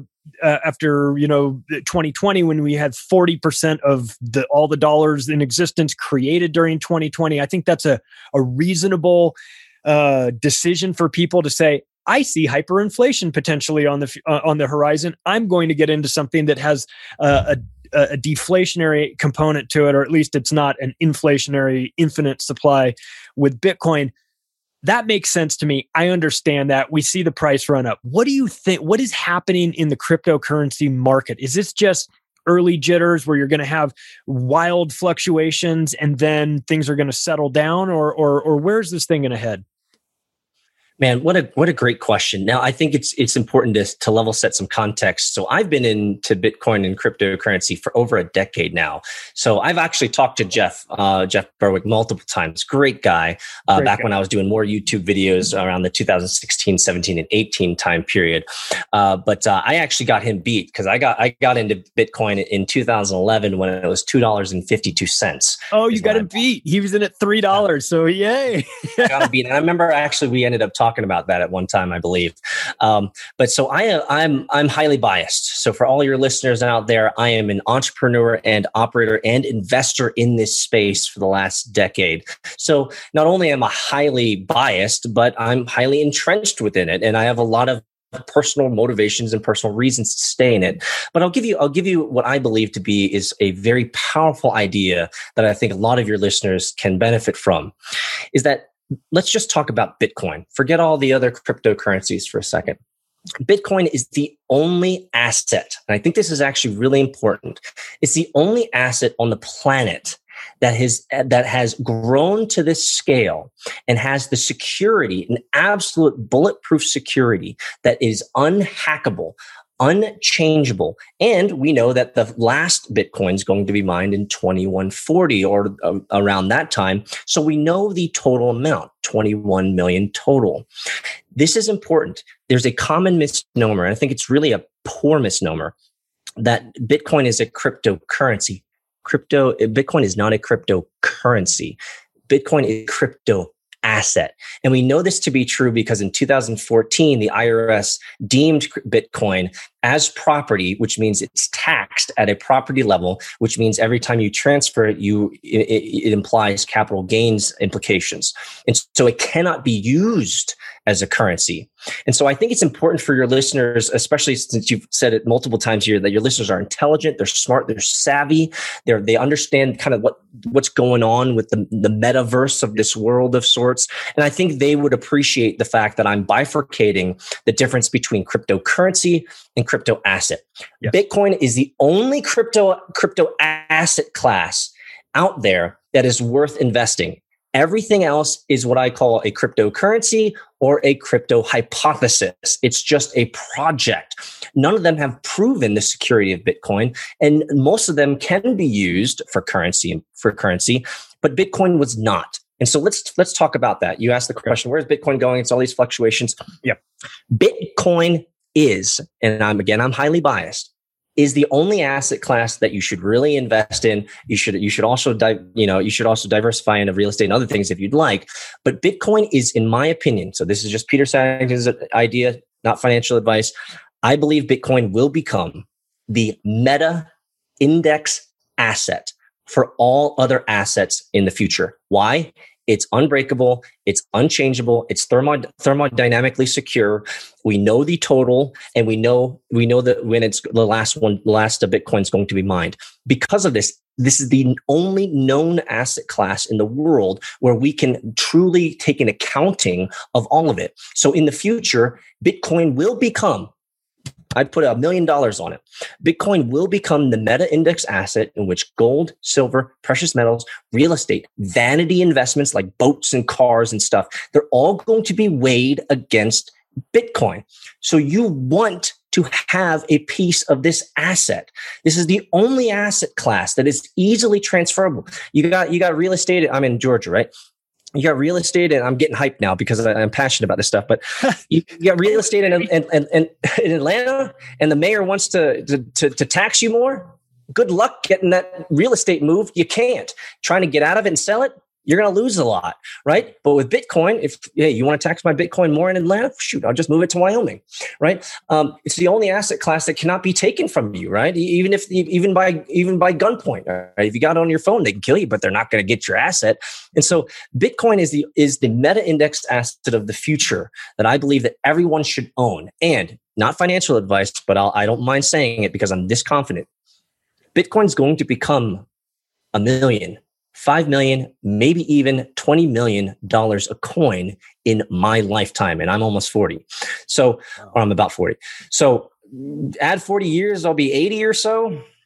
2020, when we had 40% of all the dollars in existence created during 2020. I think that's a reasonable decision for people to say, I see hyperinflation potentially on the horizon. I'm going to get into something that has a deflationary component to it, or at least it's not an inflationary infinite supply with Bitcoin. That makes sense to me. I understand that. We see the price run up. What do you think? What is happening in the cryptocurrency market? Is this just early jitters where you're going to have wild fluctuations and then things are going to settle down, or where's this thing going to head? Man, what a great question. Now, I think it's important to level set some context. So I've been into Bitcoin and cryptocurrency for over a decade now. So I've actually talked to Jeff Berwick multiple times. Great guy. When I was doing more YouTube videos around the 2016, 17, and 18 time period. But I actually got him beat because I got into Bitcoin in 2011 when it was $2.52. Oh, you got him beat. He was in at $3. So yay. I got him beat. And I remember actually we ended up talking about that at one time, I believe. But so I'm highly biased. So for all your listeners out there, I am an entrepreneur and operator and investor in this space for the last decade. So not only am I highly biased, but I'm highly entrenched within it. And I have a lot of personal motivations and personal reasons to stay in it. But I'll give you what I believe to be is a very powerful idea that I think a lot of your listeners can benefit from, is that let's just talk about Bitcoin. Forget all the other cryptocurrencies for a second. Bitcoin is the only asset, and I think this is actually really important. It's the only asset on the planet that has grown to this scale and has the security, an absolute bulletproof security that is unhackable, unchangeable. And we know that the last Bitcoin is going to be mined in 2140 or around that time. So we know the total amount, 21 million total. This is important. There's a common misnomer, and I think it's really a poor misnomer, that Bitcoin is a cryptocurrency. Bitcoin is not a cryptocurrency. Bitcoin is a crypto asset. And we know this to be true because in 2014, the IRS deemed Bitcoin as property, which means it's taxed at a property level, which means every time you transfer it, it implies capital gains implications. And so it cannot be used as a currency. And so I think it's important for your listeners, especially since you've said it multiple times here, that your listeners are intelligent, they're smart, they're savvy, they understand kind of what's going on with the metaverse of this world of sorts. And I think they would appreciate the fact that I'm bifurcating the difference between cryptocurrency and crypto asset. Yes. Bitcoin is the only crypto asset class out there that is worth investing. Everything else is what I call a cryptocurrency or a crypto hypothesis. It's just a project. None of them have proven the security of Bitcoin, and most of them can be used for currency, but Bitcoin was not. And so let's talk about that. You asked the question, where's Bitcoin going? It's all these fluctuations. Yeah. Bitcoin is, and I'm highly biased, is the only asset class that you should really invest in. You should also diversify into real estate and other things if you'd like. But Bitcoin is, in my opinion, so this is just Peter Sagan's idea, not financial advice. I believe Bitcoin will become the meta index asset for all other assets in the future. Why? It's unbreakable. It's unchangeable. It's thermodynamically secure. We know the total, and we know that when it's the last of Bitcoin is going to be mined. Because of this, this is the only known asset class in the world where we can truly take an accounting of all of it. So in the future, Bitcoin will become, I'd put $1 million on it. Bitcoin will become the meta index asset in which gold, silver, precious metals, real estate, vanity investments like boats and cars and stuff, they're all going to be weighed against Bitcoin. So you want to have a piece of this asset. This is the only asset class that is easily transferable. You got real estate. I'm in Georgia, right? You got real estate, and I'm getting hyped now because I'm passionate about this stuff. But you got real estate in Atlanta, and the mayor wants to tax you more. Good luck getting that real estate moved. You can't. Trying to get out of it and sell it, you're going to lose a lot, right? But with Bitcoin, if you want to tax my Bitcoin more in Atlanta, shoot, I'll just move it to Wyoming, right? It's the only asset class that cannot be taken from you, right? Even by gunpoint, right? If you got it on your phone, they can kill you, but they're not going to get your asset. And so Bitcoin is the meta index asset of the future that I believe that everyone should own. And not financial advice, but I don't mind saying it because I'm this confident. Bitcoin's going to become $1 million. $5 million, maybe even $20 million a coin in my lifetime. And I'm almost 40. So, or I'm about 40. So add 40 years, I'll be 80 or so.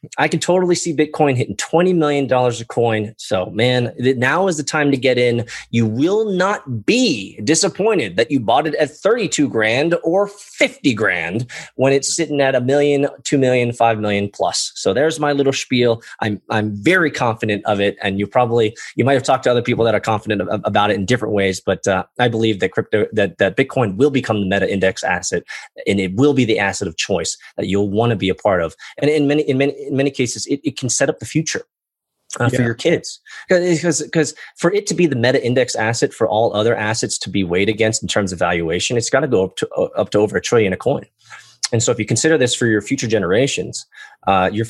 I can totally see Bitcoin hitting $20 million a coin. So, man, now is the time to get in. You will not be disappointed that you bought it at 32 grand or 50 grand when it's sitting at $1 million, 2 million, 5 million plus. So there's my little spiel. I'm very confident of it. And you might have talked to other people that are confident about it in different ways, but I believe that that Bitcoin will become the meta index asset, and it will be the asset of choice that you'll want to be a part of. And in many cases, it can set up the future for your kids, because for it to be the meta index asset for all other assets to be weighed against in terms of valuation, it's got to go up to over $1 trillion a coin. And so if you consider this for your future generations, your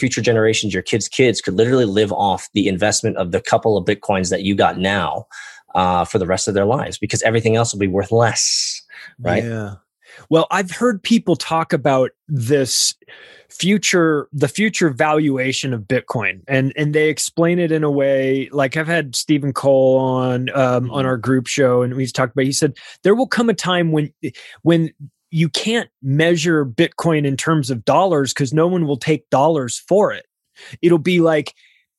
kids could literally live off the investment of the couple of Bitcoins that you got now for the rest of their lives, because everything else will be worth less, right? Yeah. Well, I've heard people talk about the future valuation of Bitcoin, and they explain it in a way, like I've had Stephen Cole on our group show, and he's talked about, he said, there will come a time when you can't measure Bitcoin in terms of dollars because no one will take dollars for it. It'll be like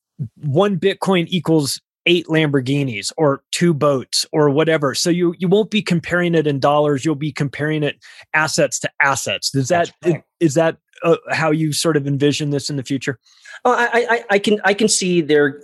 1 Bitcoin equals 8 Lamborghinis or 2 boats or whatever. So you won't be comparing it in dollars. You'll be comparing it assets to assets. Is that how you sort of envision this in the future? I can see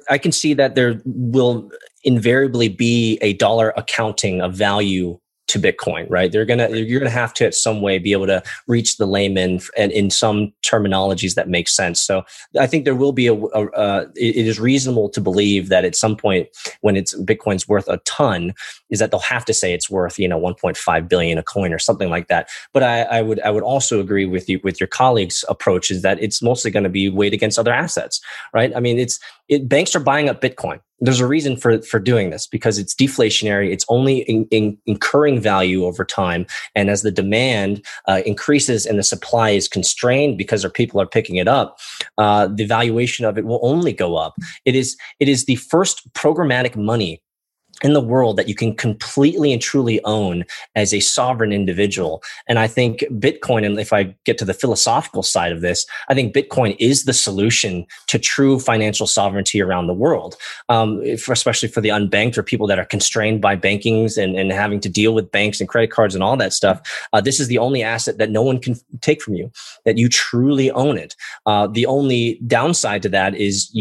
that there will invariably be a dollar accounting of value to Bitcoin, right? You're gonna have to, at some way, be able to reach the layman and in some terminologies that make sense. So I think there will be it is reasonable to believe that at some point when Bitcoin's worth a ton, is that they'll have to say it's worth 1.5 billion a coin or something like that. But I would also agree with your colleagues' approach, is that it's mostly going to be weighed against other assets, right? I mean, banks are buying up Bitcoin. There's a reason for doing this, because it's deflationary. It's only incurring value over time. And as the demand increases and the supply is constrained because people are picking it up, the valuation of it will only go up. It is the first programmatic money in the world that you can completely and truly own as a sovereign individual. And I think Bitcoin, and if I get to the philosophical side of this, I think Bitcoin is the solution to true financial sovereignty around the world, especially for the unbanked or people that are constrained by bankings and having to deal with banks and credit cards and all that stuff. This is the only asset that no one can take from you, that you truly own it. The only downside to that is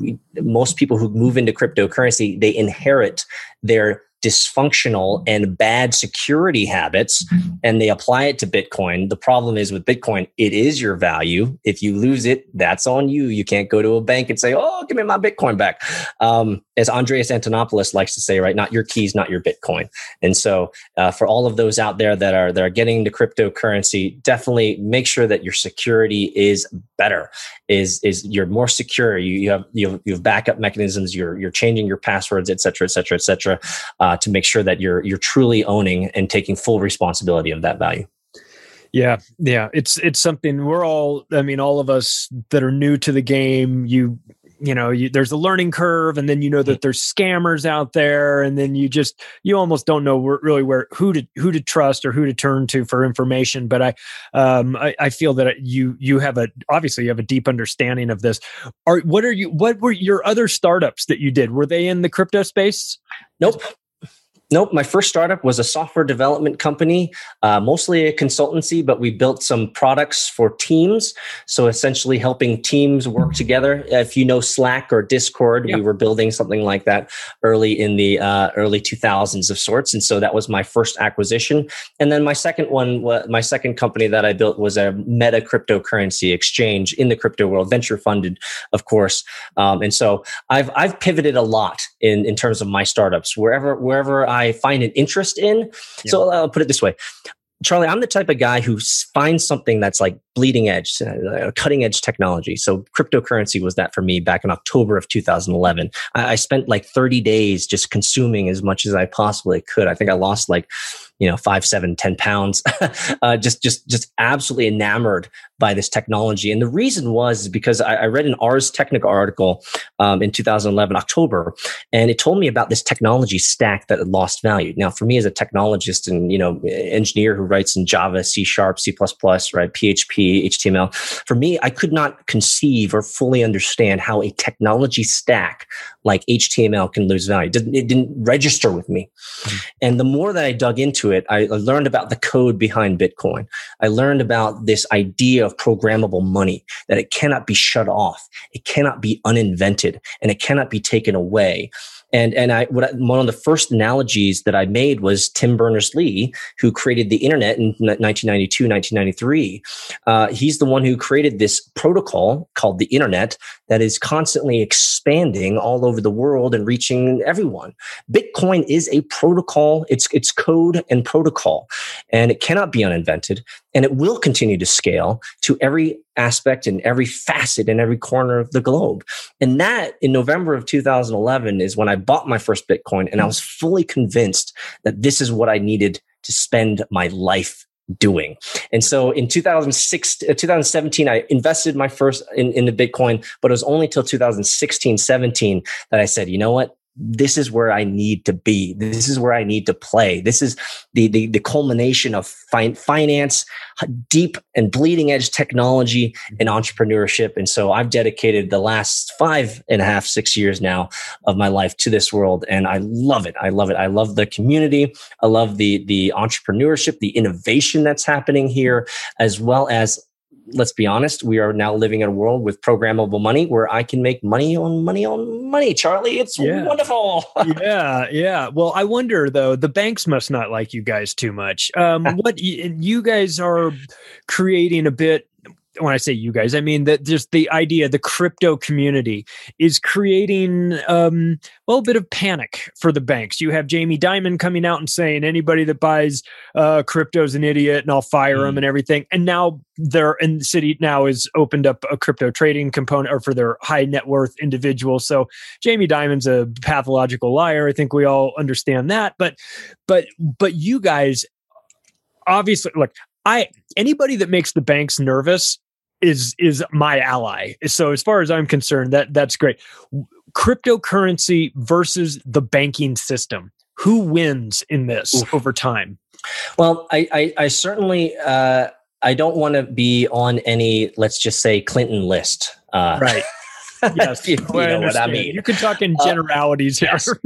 most people who move into cryptocurrency, they inherit their dysfunctional and bad security habits, and they apply it to Bitcoin. The problem is with Bitcoin, it is your value. If you lose it, that's on you. You can't go to a bank and say, "Oh, give me my Bitcoin back." As Andreas Antonopoulos likes to say, right? Not your keys, not your Bitcoin. And so for all of those out there that are getting into cryptocurrency, definitely make sure that your security is better, is you're more secure. You have backup mechanisms. You're changing your passwords, et cetera, et cetera, et cetera, to make sure that you're truly owning and taking full responsibility of that value. Yeah. It's something all of us that are new to the game, there's a learning curve, and then that there's scammers out there, and then you almost don't know really who to trust or who to turn to for information. But I feel that you have a deep understanding of this. What were your other startups that you did? Were they in the crypto space? Nope. My first startup was a software development company, mostly a consultancy, but we built some products for teams. So essentially helping teams work together. If you know Slack or Discord, we were building something like that early in the early 2000s of sorts. And so that was my first acquisition. And then my second company that I built was a meta cryptocurrency exchange in the crypto world, venture funded, of course. And so I've pivoted a lot in terms of my startups, wherever I find an interest in. Yeah. So I'll put it this way. Charlie, I'm the type of guy who finds something that's like bleeding edge, cutting edge technology. So cryptocurrency was that for me back in October of 2011. I spent like 30 days just consuming as much as I possibly could. I think I lost like 5, 7, 10 pounds, just absolutely enamored by this technology. And the reason was because I read an Ars Technica article in 2011, October, and it told me about this technology stack that had lost value. Now, for me as a technologist and, engineer who writes in Java, C#, C++, right, PHP, HTML, for me, I could not conceive or fully understand how a technology stack like HTML can lose value. It didn't register with me. And the more that I dug into it, I learned about the code behind Bitcoin. I learned about this idea of programmable money, that it cannot be shut off, it cannot be uninvented, and it cannot be taken away. And one of the first analogies that I made was Tim Berners-Lee, who created the internet in 1992, 1993. He's the one who created this protocol called the internet that is constantly expanding all over the world and reaching everyone. Bitcoin is a protocol. It's code and protocol, and it cannot be uninvented. And it will continue to scale to every aspect and every facet in every corner of the globe. And that, in November of 2011, is when I bought my first Bitcoin, and I was fully convinced that this is what I needed to spend my life doing. And so in 2017, I invested my first in the Bitcoin, but it was only till 2016, 17 that I said, you know what? This is where I need to be. This is where I need to play. This is the culmination of finance, deep and bleeding edge technology and entrepreneurship. And so I've dedicated the last 5.5, 6 years now of my life to this world. And I love it. I love it. I love the community. I love the entrepreneurship, the innovation that's happening here, as well as, let's be honest, we are now living in a world with programmable money where I can make money on money, Charlie. It's wonderful. Yeah. Well, I wonder, though, the banks must not like you guys too much. What you guys are creating a bit. When I say you guys, I mean that just the idea, the crypto community is creating, a bit of panic for the banks. You have Jamie Dimon coming out and saying anybody that buys crypto is an idiot and I'll fire them and everything. And now the city now has opened up a crypto trading component or for their high net worth individuals. So Jamie Dimon's a pathological liar. I think we all understand that. But you guys, obviously, look, anybody that makes the banks nervous is my ally. So as far as I'm concerned, that's great. Cryptocurrency versus the banking system. Who wins in this over time? Well, I certainly I don't want to be on any, let's just say, Clinton list. Right. Yes, you know what I mean. You can talk in generalities here. Yes.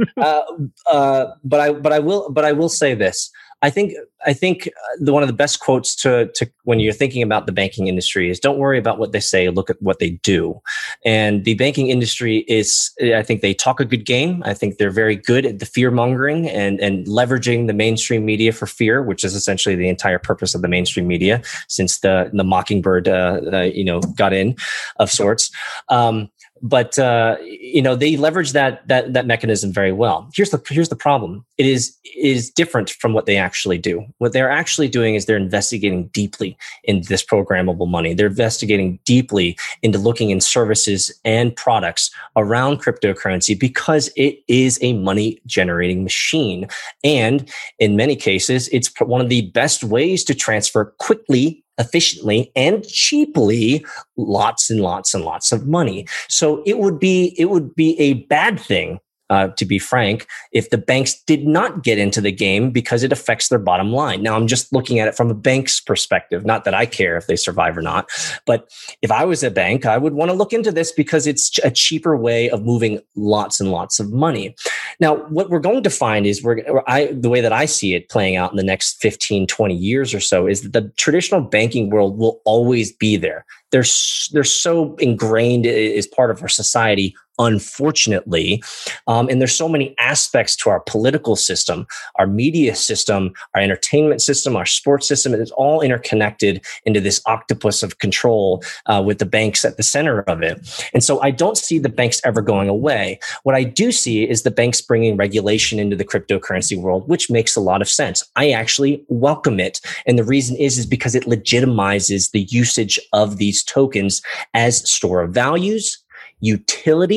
But I will say this. I think one of the best quotes to when you're thinking about the banking industry is, don't worry about what they say, look at what they do. And the banking industry is, I think they talk a good game. I think they're very good at the fear mongering and leveraging the mainstream media for fear, which is essentially the entire purpose of the mainstream media since the Mockingbird got in of sorts. But they leverage that mechanism very well. Here's the problem. It is different from what they actually do. What they're actually doing is they're investigating deeply into this programmable money. They're investigating deeply into looking in services and products around cryptocurrency because it is a money generating machine. And in many cases, it's one of the best ways to transfer quickly, efficiently, and cheaply lots and lots and lots of money. So it would be a bad thing, to be frank, if the banks did not get into the game because it affects their bottom line. Now, I'm just looking at it from a bank's perspective, not that I care if they survive or not. But if I was a bank, I would want to look into this because it's a cheaper way of moving lots and lots of money. Now, what we're going to find is the way that I see it playing out in the next 15, 20 years or so is that the traditional banking world will always be there. They're so ingrained as part of our society, unfortunately. And there's so many aspects to our political system, our media system, our entertainment system, our sports system. It's all interconnected into this octopus of control with the banks at the center of it. And so I don't see the banks ever going away. What I do see is the banks bringing regulation into the cryptocurrency world, which makes a lot of sense. I actually welcome it. And the reason is because it legitimizes the usage of these tokens as store of values, utility,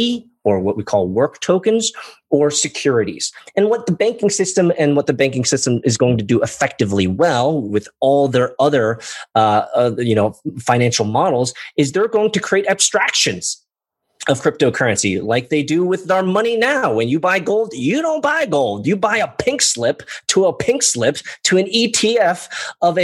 or what we call work tokens, or securities. And what the banking system is going to do effectively well with all their other, financial models is they're going to create abstractions of cryptocurrency, like they do with our money now. When you buy gold, you don't buy gold. You buy a pink slip to an ETF of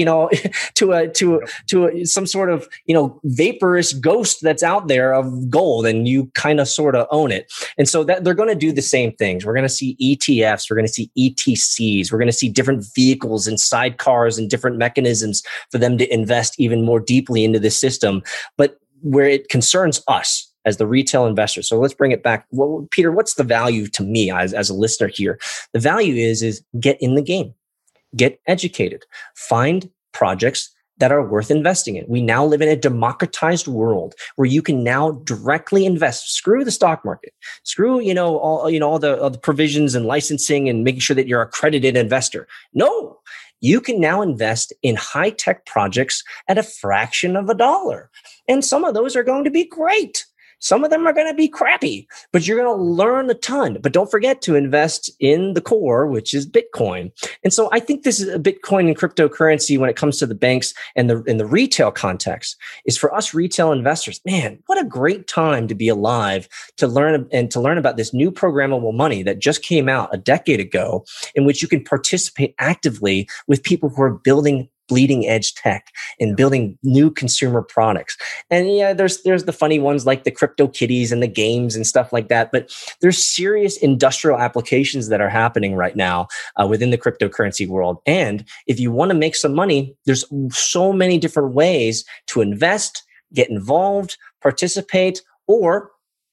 some sort of, vaporous ghost that's out there of gold, and you kind of sort of own it. And so that they're going to do the same things. We're going to see ETFs. We're going to see ETCs. We're going to see different vehicles and sidecars and different mechanisms for them to invest even more deeply into this system. But where it concerns us as the retail investor. So let's bring it back. Well, Peter, what's the value to me as a listener here? The value is get in the game, get educated, find projects that are worth investing in. We now live in a democratized world where you can now directly invest. Screw the stock market. Screw, all the provisions and licensing and making sure that you're an accredited investor. No. You can now invest in high-tech projects at a fraction of a dollar. And some of those are going to be great. Some of them are going to be crappy, but you're going to learn a ton. But don't forget to invest in the core, which is Bitcoin. And so I think this is a Bitcoin and cryptocurrency when it comes to the banks and in the retail context is for us retail investors. Man, what a great time to be alive to learn about this new programmable money that just came out a decade ago, in which you can participate actively with people who are building bleeding edge tech and building new consumer products. And yeah, there's the funny ones like the crypto kitties and the games and stuff like that. But there's serious industrial applications that are happening right now within the cryptocurrency world. And if you want to make some money, there's so many different ways to invest, get involved, participate, or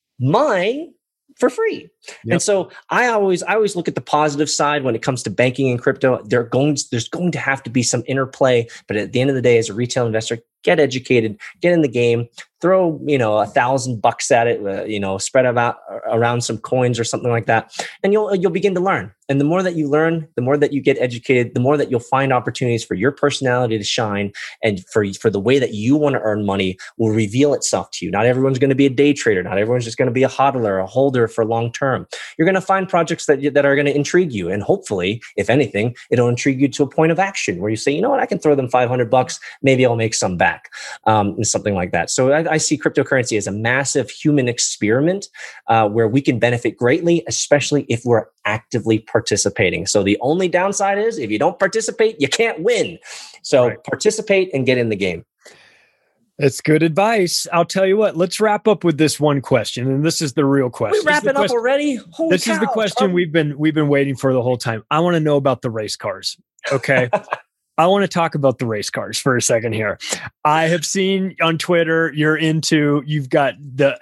mine for free. Yep. And so I always look at the positive side when it comes to banking and crypto. There's going to have to be some interplay, but at the end of the day, as a retail investor, get educated, get in the game, throw, $1,000 at it, spread around some coins or something like that. And you'll begin to learn. And the more that you learn, the more that you get educated, the more that you'll find opportunities for your personality to shine. And for the way that you want to earn money will reveal itself to you. Not everyone's going to be a day trader. Not everyone's just going to be a hodler, a holder for long term. You're going to find projects that are going to intrigue you. And hopefully, if anything, it'll intrigue you to a point of action where you say, you know what, I can throw them $500. Maybe I'll make some back. Something like that. So I see cryptocurrency as a massive human experiment where we can benefit greatly, especially if we're actively participating. So the only downside is if you don't participate, you can't win. So Participate and get in the game. That's good advice. I'll tell you what, let's wrap up with this one question. And this is the real question. We're wrapping up already? This is the question we've been waiting for the whole time. I want to know about the race cars. Okay. I want to talk about the race cars for a second here. I have seen on Twitter you've got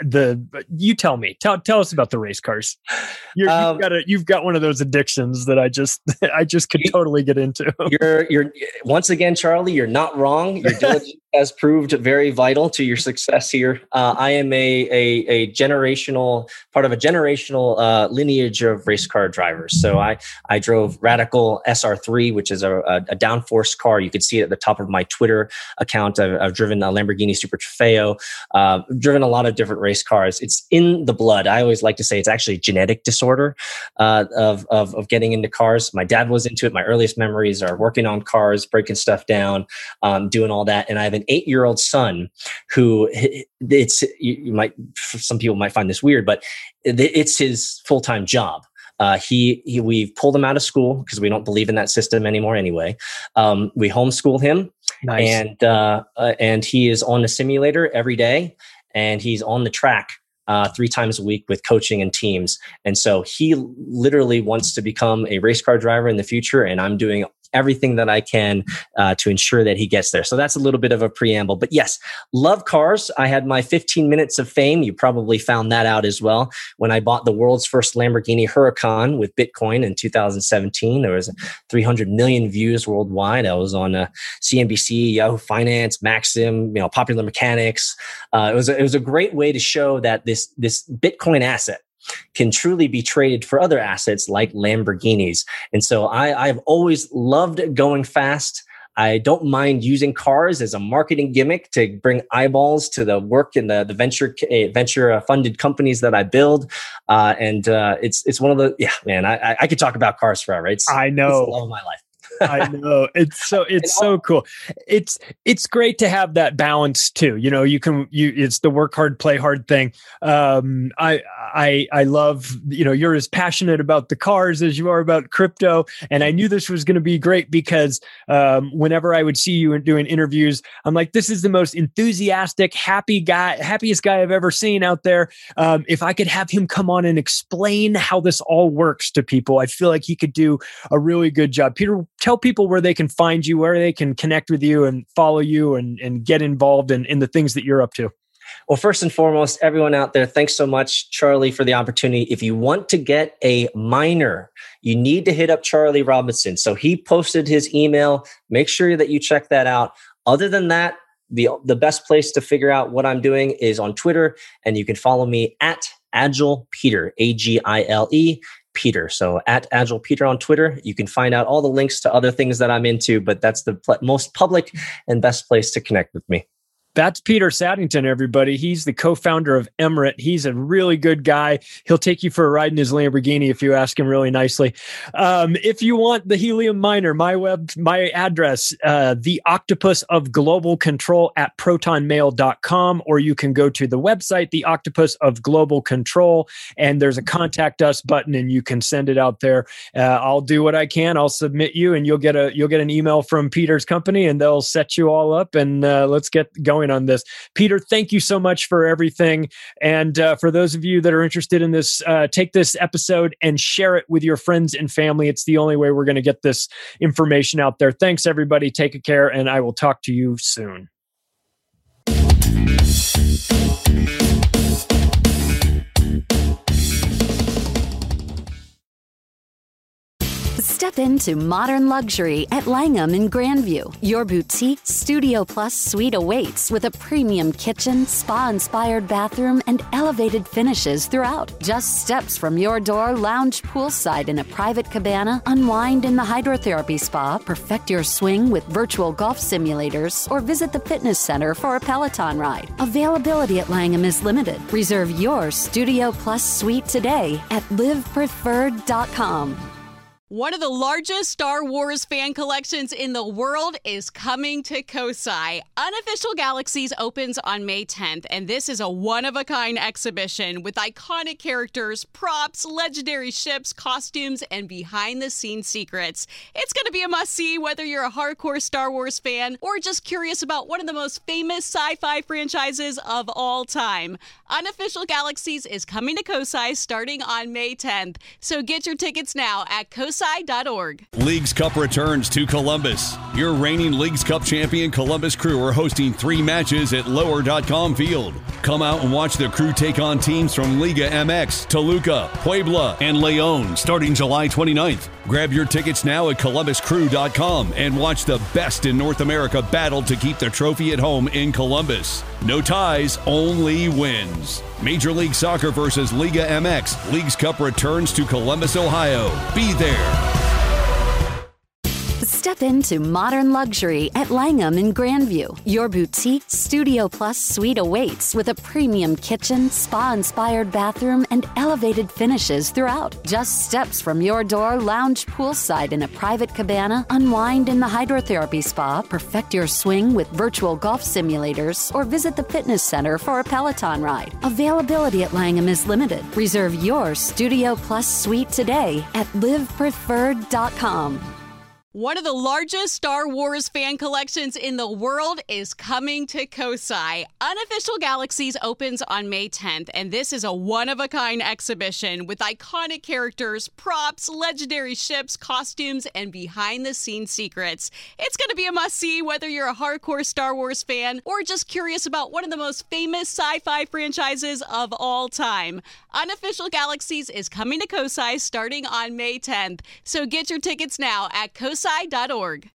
you tell me. Tell us about the race cars. You've got one of those addictions that I just could totally get into. You're once again, Charlie, you're not wrong. Your diligence has proved very vital to your success here. I am a generational part of a generational lineage of race car drivers. So I drove Radical SR3, which is a downforce car. You can see it at the top of my Twitter account. I've driven a Lamborghini Super Trofeo, driven a lot of different race cars. It's in the blood. I always like to say it's actually a genetic disorder of getting into cars. My dad was into it. My earliest memories are working on cars, breaking stuff down, doing all that. And I have an 8-year-old son who some people might find this weird, but it's his full-time job. We've pulled him out of school because we don't believe in that system anymore anyway. We homeschool him. Nice. And he is on the simulator every day, and he's on the track 3 times a week with coaching and teams. And so he literally wants to become a race car driver in the future, and I'm doing everything that I can to ensure that he gets there. So that's a little bit of a preamble. But yes, love cars. I had my 15 minutes of fame. You probably found that out as well. When I bought the world's first Lamborghini Huracan with Bitcoin in 2017, there was 300 million views worldwide. I was on CNBC, Yahoo Finance, Maxim, Popular Mechanics. It was a great way to show that this Bitcoin asset can truly be traded for other assets like Lamborghinis. And so I've always loved going fast. I don't mind using cars as a marketing gimmick to bring eyeballs to the work in the venture funded companies that I build. It's one of the, I could talk about cars forever. I know. It's the love of my life. I know. It's so cool. It's great to have that balance too. It's the work hard, play hard thing. I love, you're as passionate about the cars as you are about crypto. And I knew this was going to be great because whenever I would see you doing interviews, I'm like, this is the most enthusiastic, happiest guy I've ever seen out there. If I could have him come on and explain how this all works to people, I feel like he could do a really good job. Peter, tell people where they can find you, where they can connect with you and follow you and get involved in the things that you're up to. Well, first and foremost, everyone out there, thanks so much, Charlie, for the opportunity. If you want to get a miner, you need to hit up Charlie Robinson. So he posted his email. Make sure that you check that out. Other than that, the best place to figure out what I'm doing is on Twitter, and you can follow me at AgilePeter, AGILE Peter. So at AgilePeter on Twitter, you can find out all the links to other things that I'm into, but that's the most public and best place to connect with me. That's Peter Saddington, everybody. He's the co-founder of Emrit. He's a really good guy. He'll take you for a ride in his Lamborghini if you ask him really nicely. If you want the Helium Miner, my address, the Octopus of Global Control at protonmail.com, or you can go to the website, the Octopus of Global Control, and there's a contact us button, and you can send it out there. I'll do what I can. I'll submit you, and you'll get an email from Peter's company, and they'll set you all up, and let's get going on this. Peter, thank you so much for everything. And for those of you that are interested in this, take this episode and share it with your friends and family. It's the only way we're going to get this information out there. Thanks, everybody. Take care, and I will talk to you soon. Step into modern luxury at Langham in Grandview. Your boutique Studio Plus suite awaits with a premium kitchen, spa-inspired bathroom, and elevated finishes throughout. Just steps from your door, lounge poolside in a private cabana, unwind in the hydrotherapy spa, perfect your swing with virtual golf simulators, or visit the fitness center for a Peloton ride. Availability at Langham is limited. Reserve your Studio Plus suite today at livepreferred.com. One of the largest Star Wars fan collections in the world is coming to Kosai. Unofficial Galaxies opens on May 10th, and this is a one-of-a-kind exhibition with iconic characters, props, legendary ships, costumes, and behind-the-scenes secrets. It's going to be a must-see whether you're a hardcore Star Wars fan or just curious about one of the most famous sci-fi franchises of all time. Unofficial Galaxies is coming to Kosai starting on May 10th, so get your tickets now at kosai.org. Leagues Cup returns to Columbus. Your reigning Leagues Cup champion Columbus Crew are hosting 3 matches at Lower.com Field. Come out and watch the Crew take on teams from Liga MX, Toluca, Puebla, and León starting July 29th. Grab your tickets now at columbuscrew.com and watch the best in North America battle to keep the trophy at home in Columbus. No ties, only wins. Major League Soccer versus Liga MX. Leagues Cup returns to Columbus, Ohio. Be there. Step into modern luxury at Langham in Grandview. Your boutique Studio Plus suite awaits with a premium kitchen, spa-inspired bathroom, and elevated finishes throughout. Just steps from your door, lounge poolside in a private cabana, unwind in the hydrotherapy spa, perfect your swing with virtual golf simulators, or visit the fitness center for a Peloton ride. Availability at Langham is limited. Reserve your Studio Plus suite today at livepreferred.com. One of the largest Star Wars fan collections in the world is coming to Kosai. Unofficial Galaxies opens on May 10th, and this is a one-of-a-kind exhibition with iconic characters, props, legendary ships, costumes, and behind-the-scenes secrets. It's going to be a must-see whether you're a hardcore Star Wars fan or just curious about one of the most famous sci-fi franchises of all time. Unofficial Galaxies is coming to Kosai starting on May 10th, so get your tickets now at kosai.org.